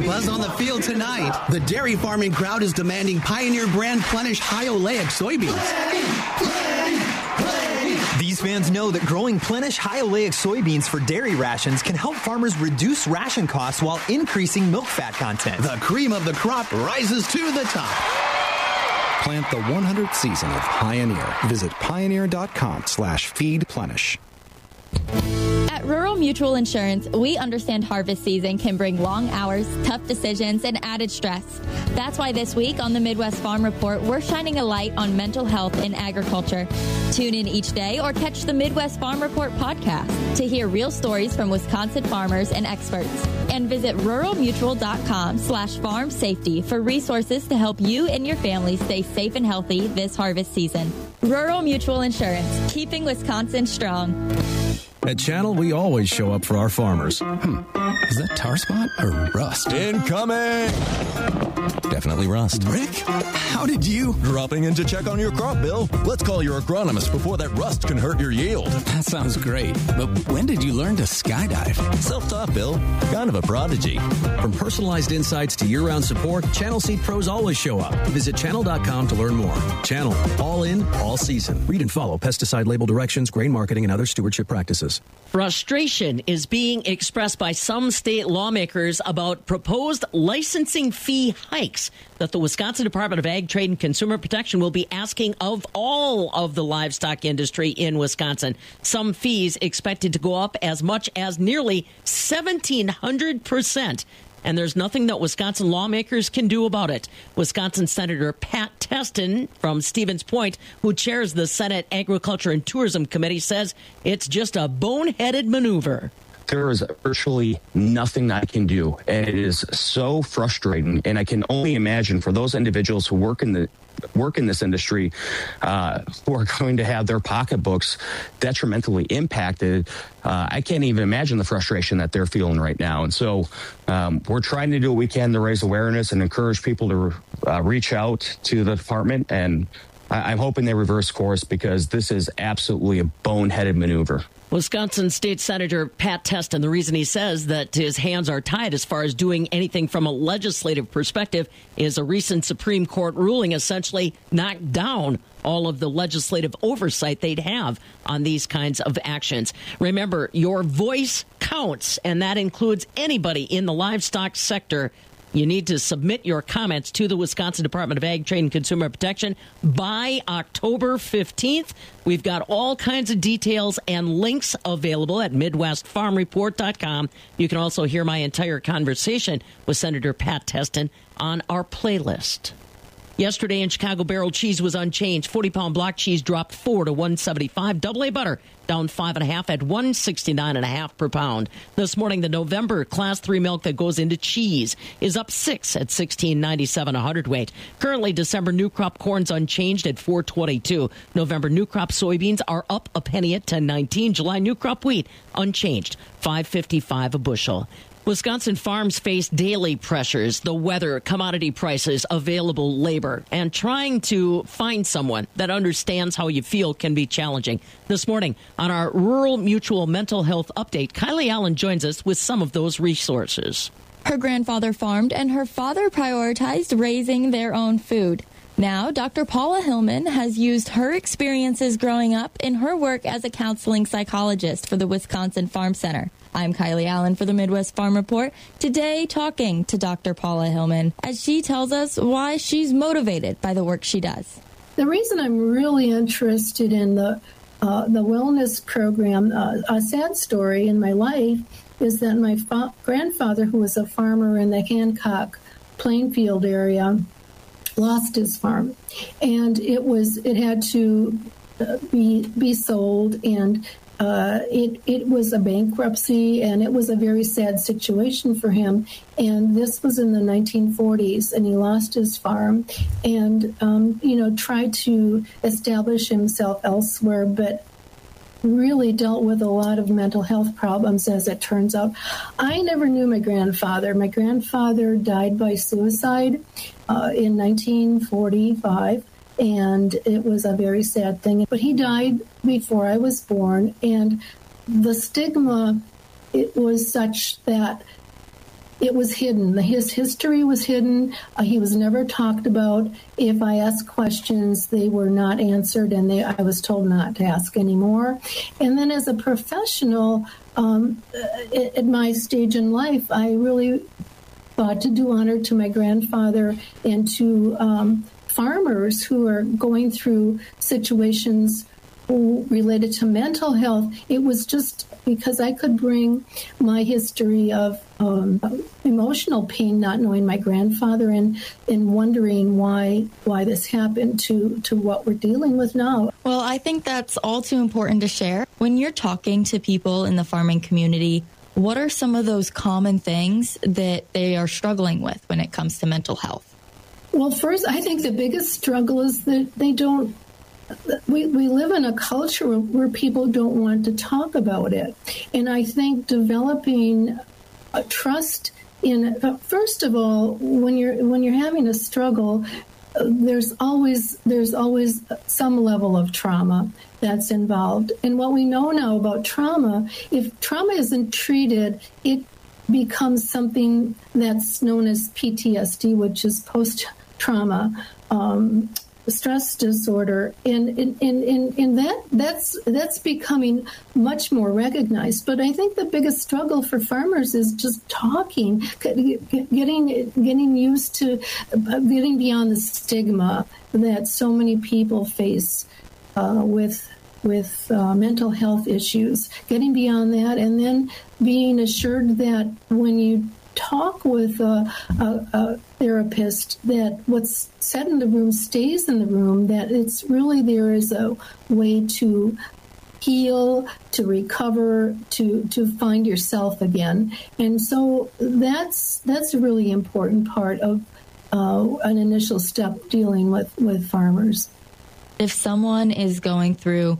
buzz on the field tonight. The dairy farming crowd is demanding Pioneer brand Plenish high oleic soybeans. These fans know that growing Plenish high oleic soybeans for dairy rations can help farmers reduce ration costs while increasing milk fat content. The cream of the crop rises to the top. Plant the one hundredth season of Pioneer. Visit pioneer.com slash feed Plenish. At Rural Mutual Insurance, we understand harvest season can bring long hours, tough decisions, and added stress. That's why this week on the Midwest Farm Report, we're shining a light on mental health in agriculture. Tune in each day or catch the Midwest Farm Report podcast to hear real stories from Wisconsin farmers and experts. And visit ruralmutual.com slash farm safety for resources to help you and your family stay safe and healthy this harvest season. Rural Mutual Insurance, keeping Wisconsin strong. At Channel, we always show up for our farmers. Hmm. Is that tar spot or rust? Incoming! Definitely rust. Rick, how did you? Dropping in to check on your crop, Bill. Let's call your agronomist before that rust can hurt your yield. That sounds great. But when did you learn to skydive? Self-taught, Bill. Kind of a prodigy. From personalized insights to year-round support, Channel Seed pros always show up. Visit channel dot com to learn more. Channel. All in, all season. Read and follow pesticide label directions, grain marketing, and other stewardship practices. Frustration is being expressed by some state lawmakers about proposed licensing fee hikes that the Wisconsin Department of Ag, Trade, and Consumer Protection will be asking of all of the livestock industry in Wisconsin. Some fees expected to go up as much as nearly seventeen hundred percent. And there's nothing that Wisconsin lawmakers can do about it. Wisconsin Senator Pat Testin from Stevens Point, who chairs the Senate Agriculture and Tourism Committee, says it's just a boneheaded maneuver. There is virtually nothing I can do, and it is so frustrating. And I can only imagine for those individuals who work in the work in this industry, uh, who are going to have their pocketbooks detrimentally impacted. Uh, I can't even imagine the frustration that they're feeling right now. And so um, we're trying to do what we can to raise awareness and encourage people to uh, reach out to the department. And I- I'm hoping they reverse course, because this is absolutely a boneheaded maneuver. Wisconsin State Senator Pat Testin, the reason he says that his hands are tied as far as doing anything from a legislative perspective is a recent Supreme Court ruling essentially knocked down all of the legislative oversight they'd have on these kinds of actions. Remember, your voice counts, and that includes anybody in the livestock sector. You need to submit your comments to the Wisconsin Department of Ag, Trade, and Consumer Protection by October fifteenth. We've got all kinds of details and links available at midwest farm report dot com. You can also hear my entire conversation with Senator Pat Testin on our playlist. Yesterday in Chicago, barrel cheese was unchanged. forty-pound block cheese dropped four to one seventy-five. Double A butter down five and a half at one sixty-nine and a half per pound. This morning, the November Class three milk that goes into cheese is up six at sixteen ninety-seven a hundredweight. Currently, December new crop corn's unchanged at four twenty-two. November new crop soybeans are up a penny at ten nineteen. July new crop wheat unchanged, five fifty-five a bushel. Wisconsin farms face daily pressures, the weather, commodity prices, available labor, and trying to find someone that understands how you feel can be challenging. This morning on our Rural Mutual Mental Health Update, Kylie Allen joins us with some of those resources. Her grandfather farmed, and her father prioritized raising their own food. Now, Doctor Paula Hillman has used her experiences growing up in her work as a counseling psychologist for the Wisconsin Farm Center. I'm Kylie Allen for the Midwest Farm Report, today talking to Doctor Paula Hillman as she tells us why she's motivated by the work she does. The reason I'm really interested in the uh, the wellness program, uh, a sad story in my life, is that my fa- grandfather, who was a farmer in the Hancock Plainfield area, lost his farm, and it was it had to uh, be be sold, and uh, it it was a bankruptcy, and it was a very sad situation for him. And this was in the nineteen forties, and he lost his farm, and um, you know tried to establish himself elsewhere, but really dealt with a lot of mental health problems, as it turns out. I never knew my grandfather. My grandfather died by suicide uh, in nineteen forty-five, and it was a very sad thing. But he died before I was born, and the stigma, it was such that it was hidden. His history was hidden. Uh, he was never talked about. If I asked questions, they were not answered, and they, I was told not to ask anymore. And then as a professional, um, at, at my stage in life, I really thought to do honor to my grandfather and to um, farmers who are going through situations related to mental health. It was just because I could bring my history of um, emotional pain, not knowing my grandfather, and and wondering why why this happened to to what we're dealing with now. Well, I think that's all too important to share. When you're talking to people in the farming community, what are some of those common things that they are struggling with when it comes to mental health? Well, first, I think the biggest struggle is that they don't We, we live in a culture where people don't want to talk about it. And I think developing a trust in, first of all, when you're when you're having a struggle, there's always there's always some level of trauma that's involved. And what we know now about trauma, if trauma isn't treated, it becomes something that's known as P T S D, which is post-trauma um, stress disorder, and in in, in, in that that's that's becoming much more recognized. But I think the biggest struggle for farmers is just talking, getting getting used to getting beyond the stigma that so many people face uh, with with uh, mental health issues, getting beyond that, and then being assured that when you talk with a, a, a therapist, that what's said in the room stays in the room, that it's really there is a way to heal, to recover, to to find yourself again. And so that's that's a really important part of uh, an initial step dealing with, with farmers. If someone is going through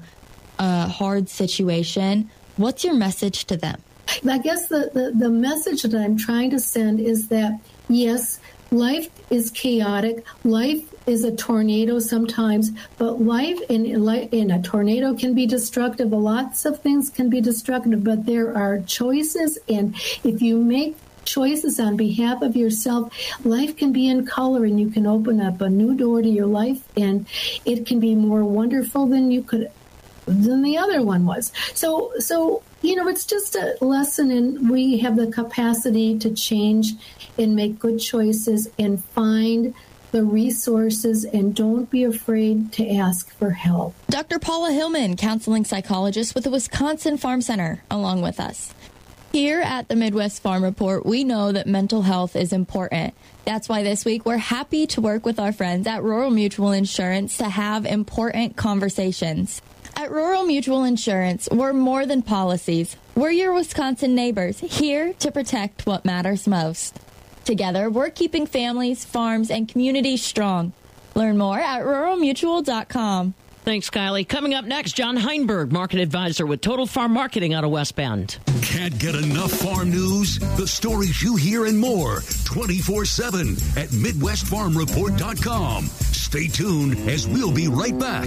a hard situation, what's your message to them? I guess the, the, the message that I'm trying to send is that, yes, life is chaotic. Life is a tornado sometimes, but life in, in a tornado can be destructive. Lots of things can be destructive, but there are choices. And if you make choices on behalf of yourself, life can be in color, and you can open up a new door to your life, and it can be more wonderful than you could than the other one was. So, so you know, it's just a lesson in we have the capacity to change and make good choices and find the resources, and don't be afraid to ask for help. Doctor Paula Hillman, counseling psychologist with the Wisconsin Farm Center, along with us. Here at the Midwest Farm Report, we know that mental health is important. That's why this week we're happy to work with our friends at Rural Mutual Insurance to have important conversations. At Rural Mutual Insurance, we're more than policies. We're your Wisconsin neighbors, here to protect what matters most. Together, we're keeping families, farms, and communities strong. Learn more at rural mutual dot com. Thanks, Kylie. Coming up next, John Heinberg, market advisor with Total Farm Marketing out of West Bend. Can't get enough farm news? The stories you hear and more twenty-four seven at midwest farm report dot com. Stay tuned as we'll be right back.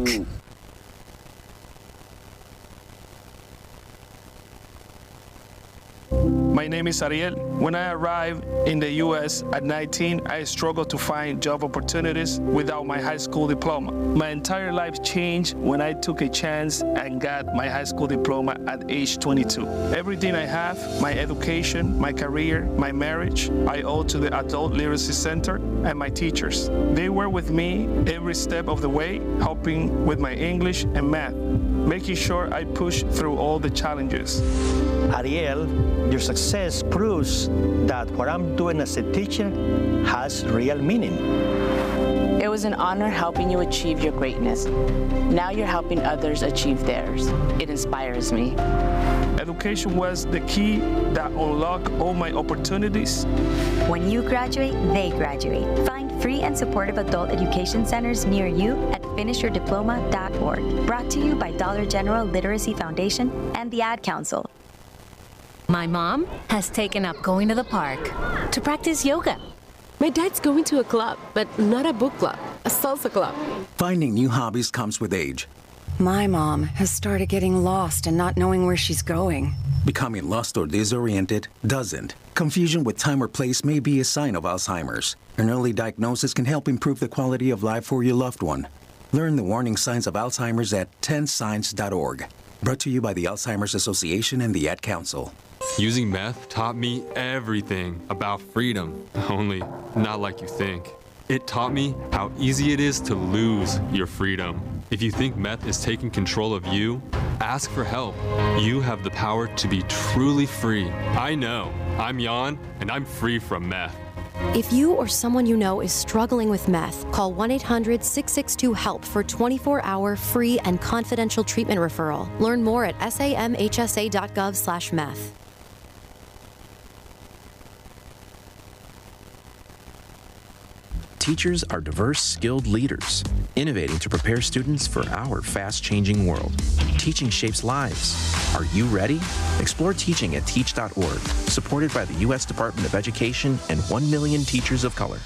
My name is Ariel. When I arrived in the U S at nineteen, I struggled to find job opportunities without my high school diploma. My entire life changed when I took a chance and got my high school diploma at age twenty-two. Everything I have, my education, my career, my marriage, I owe to the Adult Literacy Center and my teachers. They were with me every step of the way, helping with my English and math, making sure I push through all the challenges. Ariel, your success proves that what I'm doing as a teacher has real meaning. It was an honor helping you achieve your greatness. Now you're helping others achieve theirs. It inspires me. Education was the key that unlocked all my opportunities. When you graduate, they graduate. Find free and supportive adult education centers near you at finish your diploma dot org. Brought to you by Dollar General Literacy Foundation and the Ad Council. My mom has taken up going to the park to practice yoga. My dad's going to a club, but not a book club, a salsa club. Finding new hobbies comes with age. My mom has started getting lost and not knowing where she's going. Becoming lost or disoriented doesn't. Confusion with time or place may be a sign of Alzheimer's. An early diagnosis can help improve the quality of life for your loved one. Learn the warning signs of Alzheimer's at ten signs dot org. Brought to you by the Alzheimer's Association and the Ad Council. Using meth taught me everything about freedom, only not like you think. It taught me how easy it is to lose your freedom. If you think meth is taking control of you, ask for help. You have the power to be truly free. I know. I'm Jan, and I'm free from meth. If you or someone you know is struggling with meth, call one eight hundred six six two HELP for twenty-four hour free and confidential treatment referral. Learn more at samhsa dot gov slash meth. Teachers are diverse, skilled leaders, innovating to prepare students for our fast-changing world. Teaching shapes lives. Are you ready? Explore teaching at teach dot org, supported by the U S Department of Education and one million teachers of color.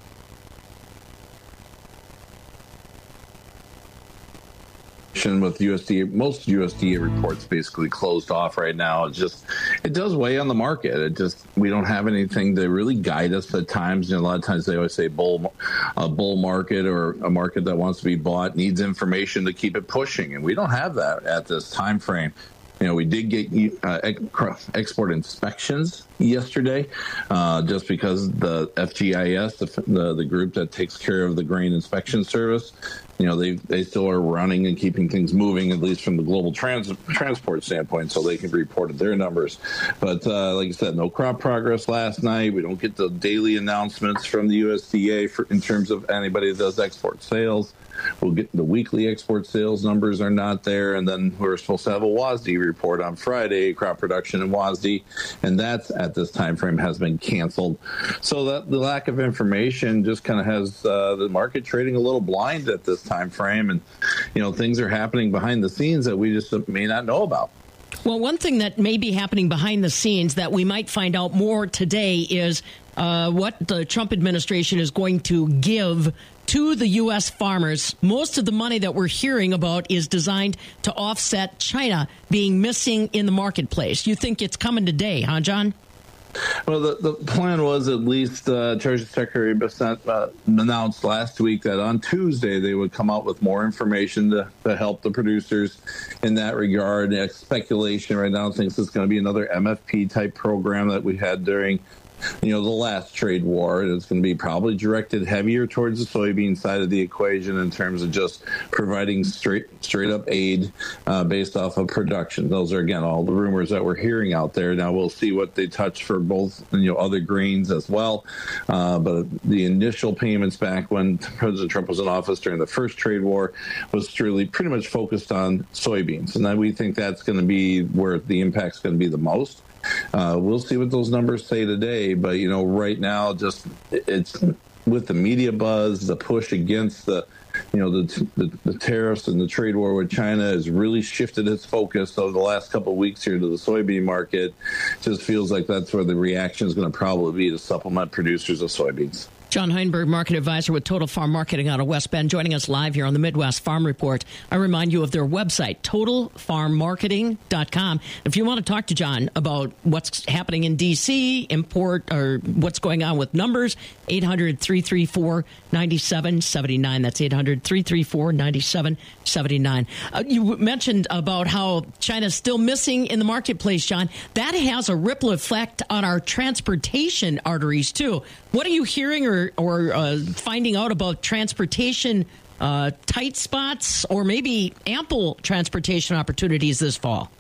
With U S D A, most U S D A reports basically closed off right now. It just, it does weigh on the market. It just, we don't have anything to really guide us at times. You know, a lot of times they always say bull, a bull market or a market that wants to be bought needs information to keep it pushing, and we don't have that at this time frame. You know, we did get uh, export inspections yesterday, uh, just because the F G I S, the, the the group that takes care of the grain inspection service, you know, they they still are running and keeping things moving, at least from the global trans, transport standpoint, so they can report their numbers. But uh, like I said, no crop progress last night. We don't get the daily announcements from the U S D A for, in terms of anybody that does export sales. We'll get the weekly export sales numbers are not there, and then we're supposed to have a WASDE report on Friday, crop production in WASDE, and that's at this time frame has been canceled. So that the lack of information just kind of has uh, the market trading a little blind at this time frame, and you know things are happening behind the scenes that we just may not know about. Well, one thing that may be happening behind the scenes that we might find out more today is uh, what the Trump administration is going to give to the U S farmers. Most of the money that we're hearing about is designed to offset China being missing in the marketplace. You think it's coming today, huh, John? Well, the, the plan was at least uh, Treasury Secretary Bissett uh, announced last week that on Tuesday they would come out with more information to, to help the producers in that regard. The speculation right now thinks it's going to be another M F P type program that we had during you know, the last trade war. It's going to be probably directed heavier towards the soybean side of the equation in terms of just providing straight straight up aid uh, based off of production. Those are, again, all the rumors that we're hearing out there. Now we'll see what they touch for both, you know, other grains as well. Uh, but the initial payments back when President Trump was in office during the first trade war was really pretty much focused on soybeans. And then we think that's going to be where the impact's going to be the most. Uh, we'll see what those numbers say today, but you know, right now, just it's with the media buzz, the push against the, you know, the, the the tariffs and the trade war with China has really shifted its focus over the last couple of weeks here to the soybean market. Just feels like that's where the reaction is going to probably be to supplement producers of soybeans. John Heinberg, market advisor with Total Farm Marketing out of West Bend, joining us live here on the Midwest Farm Report. I remind you of their website, total farm marketing dot com. If you want to talk to John about what's happening in D C, import, or what's going on with numbers, eight hundred, three three four, nine seven seven nine. That's eight hundred, three three four, nine seven seven nine. Uh, you mentioned about how China's still missing in the marketplace, John. That has a ripple effect on our transportation arteries, too. What are you hearing or, or uh, finding out about transportation uh, tight spots or maybe ample transportation opportunities this fall?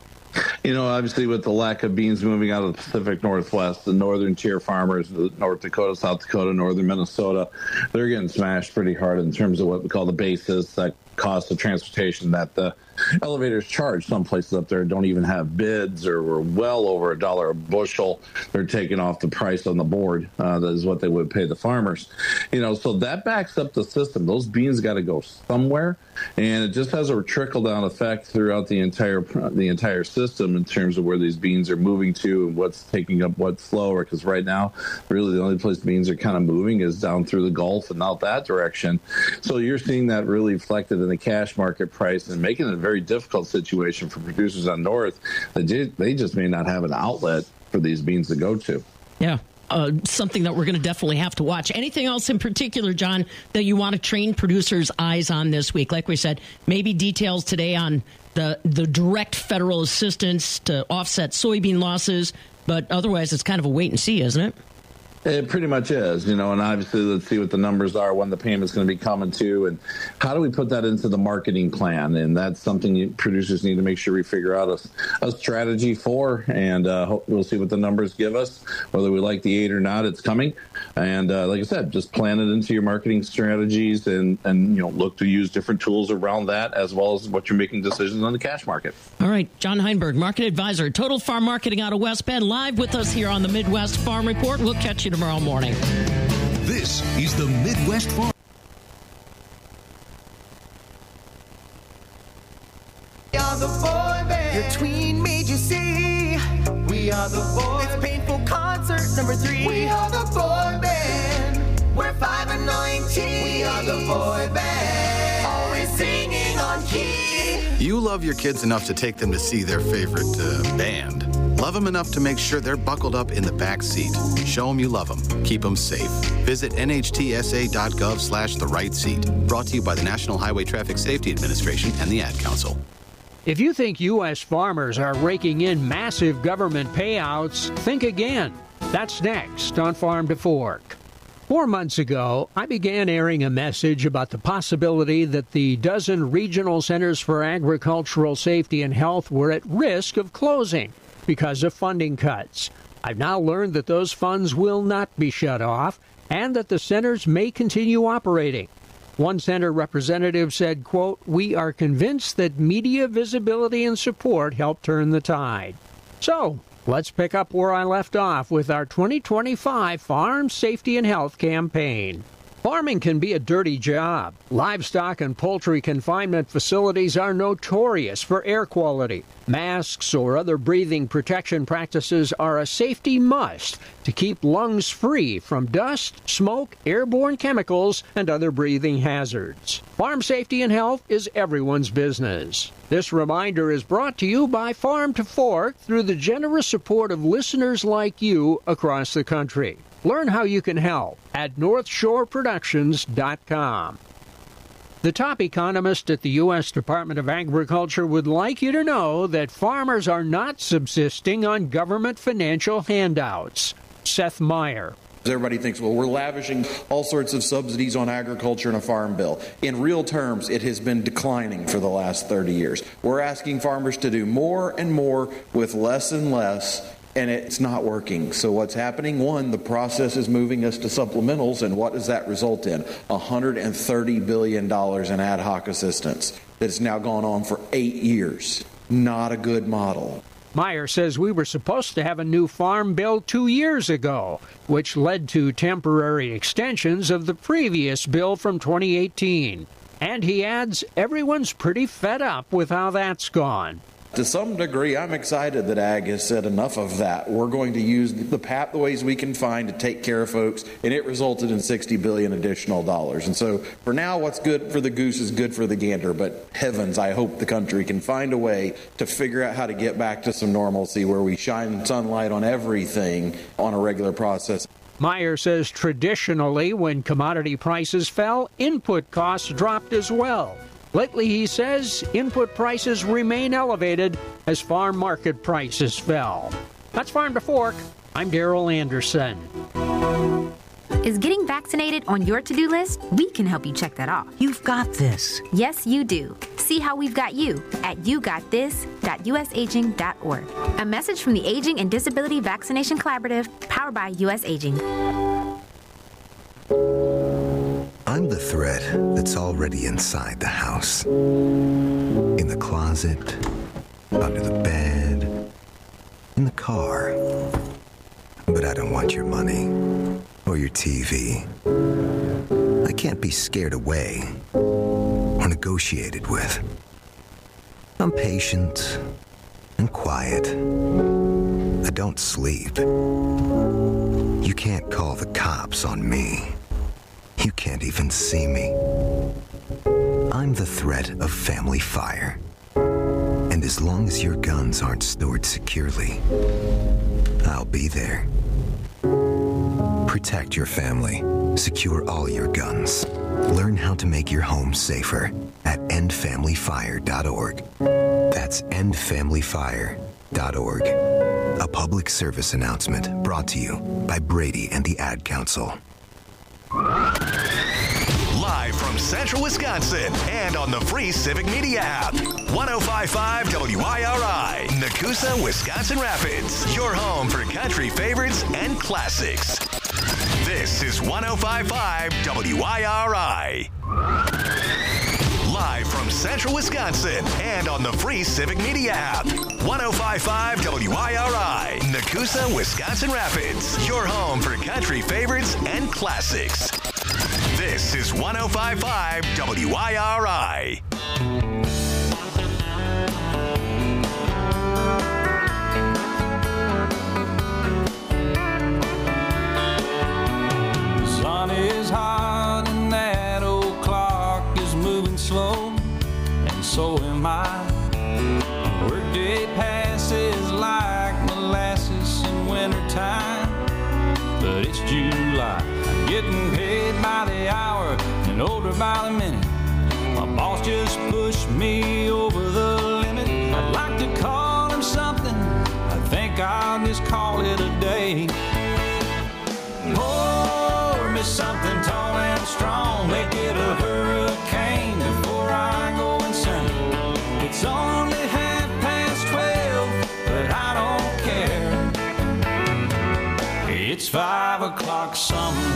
You know, obviously with the lack of beans moving out of the Pacific Northwest, the northern tier farmers, the North Dakota, South Dakota, northern Minnesota, they're getting smashed pretty hard in terms of what we call the basis, that cost of transportation that the elevators charge. Some places up there don't even have bids, or we're well over a dollar a bushel. They're taking off the price on the board. Uh, that is what they would pay the farmers. You know, so that backs up the system. Those beans got to go somewhere, and it just has a trickle down effect throughout the entire the entire system in terms of where these beans are moving to and what's taking up what flow. Because right now, really the only place beans are kind of moving is down through the Gulf and out that direction. So you're seeing that really reflected in the cash market price and making it a very difficult situation for producers on North. They just may not have an outlet for these beans to go to. Yeah. Uh, something that we're going to definitely have to watch. Anything else in particular, John, that you want to train producers' eyes on this week? Like we said, maybe details today on the the direct federal assistance to offset soybean losses, but otherwise it's kind of a wait and see, isn't it? It pretty much is, you know, and obviously let's see what the numbers are, when the payment's going to be coming to, and how do we put that into the marketing plan? And that's something you, producers need to make sure we figure out a, a strategy for, and uh, hope, we'll see what the numbers give us, whether we like the aid or not. It's coming, and uh, like I said, just plan it into your marketing strategies, and and you know, look to use different tools around that, as well as what you're making decisions on the cash market. All right, John Heinberg, market advisor, Total Farm Marketing out of West Bend, live with us here on the Midwest Farm Report. We'll catch you tomorrow morning. This is the Midwest Farm. We are the boy band. Your tween made you see. We are the boy. It's painful concert number three. We are the boy band. We're five and nineteen. We are the boy band. Always singing on key. You love your kids enough to take them to see their favorite uh, band. Love them enough to make sure they're buckled up in the back seat. Show them you love them. Keep them safe. Visit nhtsa.gov slash the right seat. Brought to you by the National Highway Traffic Safety Administration and the Ad Council. If you think U S farmers are raking in massive government payouts, think again. That's next on Farm to Fork. Four months ago, I began airing a message about the possibility that the dozen regional centers for agricultural safety and health were at risk of closing because of funding cuts. I've now learned that those funds will not be shut off and that the centers may continue operating. One center representative said, quote, "We are convinced that media visibility and support help turn the tide." So, let's pick up where I left off with our twenty twenty-five Farm Safety and Health campaign. Farming can be a dirty job. Livestock and poultry confinement facilities are notorious for air quality. Masks or other breathing protection practices are a safety must to keep lungs free from dust, smoke, airborne chemicals, and other breathing hazards. Farm safety and health is everyone's business. This reminder is brought to you by Farm to Fork through the generous support of listeners like you across the country. Learn how you can help at north shore productions dot com. The top economist at the U S Department of Agriculture would like you to know that farmers are not subsisting on government financial handouts. Seth Meyer. Everybody thinks, well, we're lavishing all sorts of subsidies on agriculture in a farm bill. In real terms, it has been declining for the last thirty years. We're asking farmers to do more and more with less and less, and it's not working. So what's happening? One, the process is moving us to supplementals, and what does that result in? one hundred thirty billion dollars in ad hoc assistance that's now gone on for eight years. Not a good model. Meyer says we were supposed to have a new farm bill two years ago, which led to temporary extensions of the previous bill from twenty eighteen. And he adds, everyone's pretty fed up with how that's gone. To some degree, I'm excited that Ag has said enough of that. We're going to use the pathways we can find to take care of folks, and it resulted in sixty billion dollars additional dollars. And so for now, what's good for the goose is good for the gander. But heavens, I hope the country can find a way to figure out how to get back to some normalcy where we shine sunlight on everything on a regular process. Meyer says traditionally, when commodity prices fell, input costs dropped as well. Lately, he says, input prices remain elevated as farm market prices fell. That's Farm to Fork. I'm Darrell Anderson. Is getting vaccinated on your to-do list? We can help you check that off. You've got this. Yes, you do. See how we've got you at you got this dot u s aging dot org. A message from the Aging and Disability Vaccination Collaborative, powered by U S Aging. I'm the threat that's already inside the house. In the closet, under the bed, in the car. But I don't want your money or your T V. I can't be scared away or negotiated with. I'm patient and quiet. I don't sleep. You can't call the cops on me. You can't even see me. I'm the threat of family fire. And as long as your guns aren't stored securely, I'll be there. Protect your family. Secure all your guns. Learn how to make your home safer at end family fire dot org. That's end family fire dot org. A public service announcement brought to you by Brady and the Ad Council. Live from Central Wisconsin and on the free Civic Media app. one oh five point five W I R I, Nakusa, Wisconsin Rapids. Your home for country favorites and classics. This is one oh five point five W I R I. Live from Central Wisconsin and on the free Civic Media app. one oh five point five W I R I, Nakusa, Wisconsin Rapids. Your home for country favorites and classics. This is one oh five point five W I R I. The sun is hot and that old clock is moving slow, and so am I. Workday passes like molasses in wintertime, but it's July. I'm getting paid by the hour and older by the minute. My boss just pushed me over the limit. I'd like to call him something. I think I'll just call it a day. Pour me something tall and strong. Make it a hurricane before I go insane. It's only half past twelve, but I don't care. It's five o'clock somewhere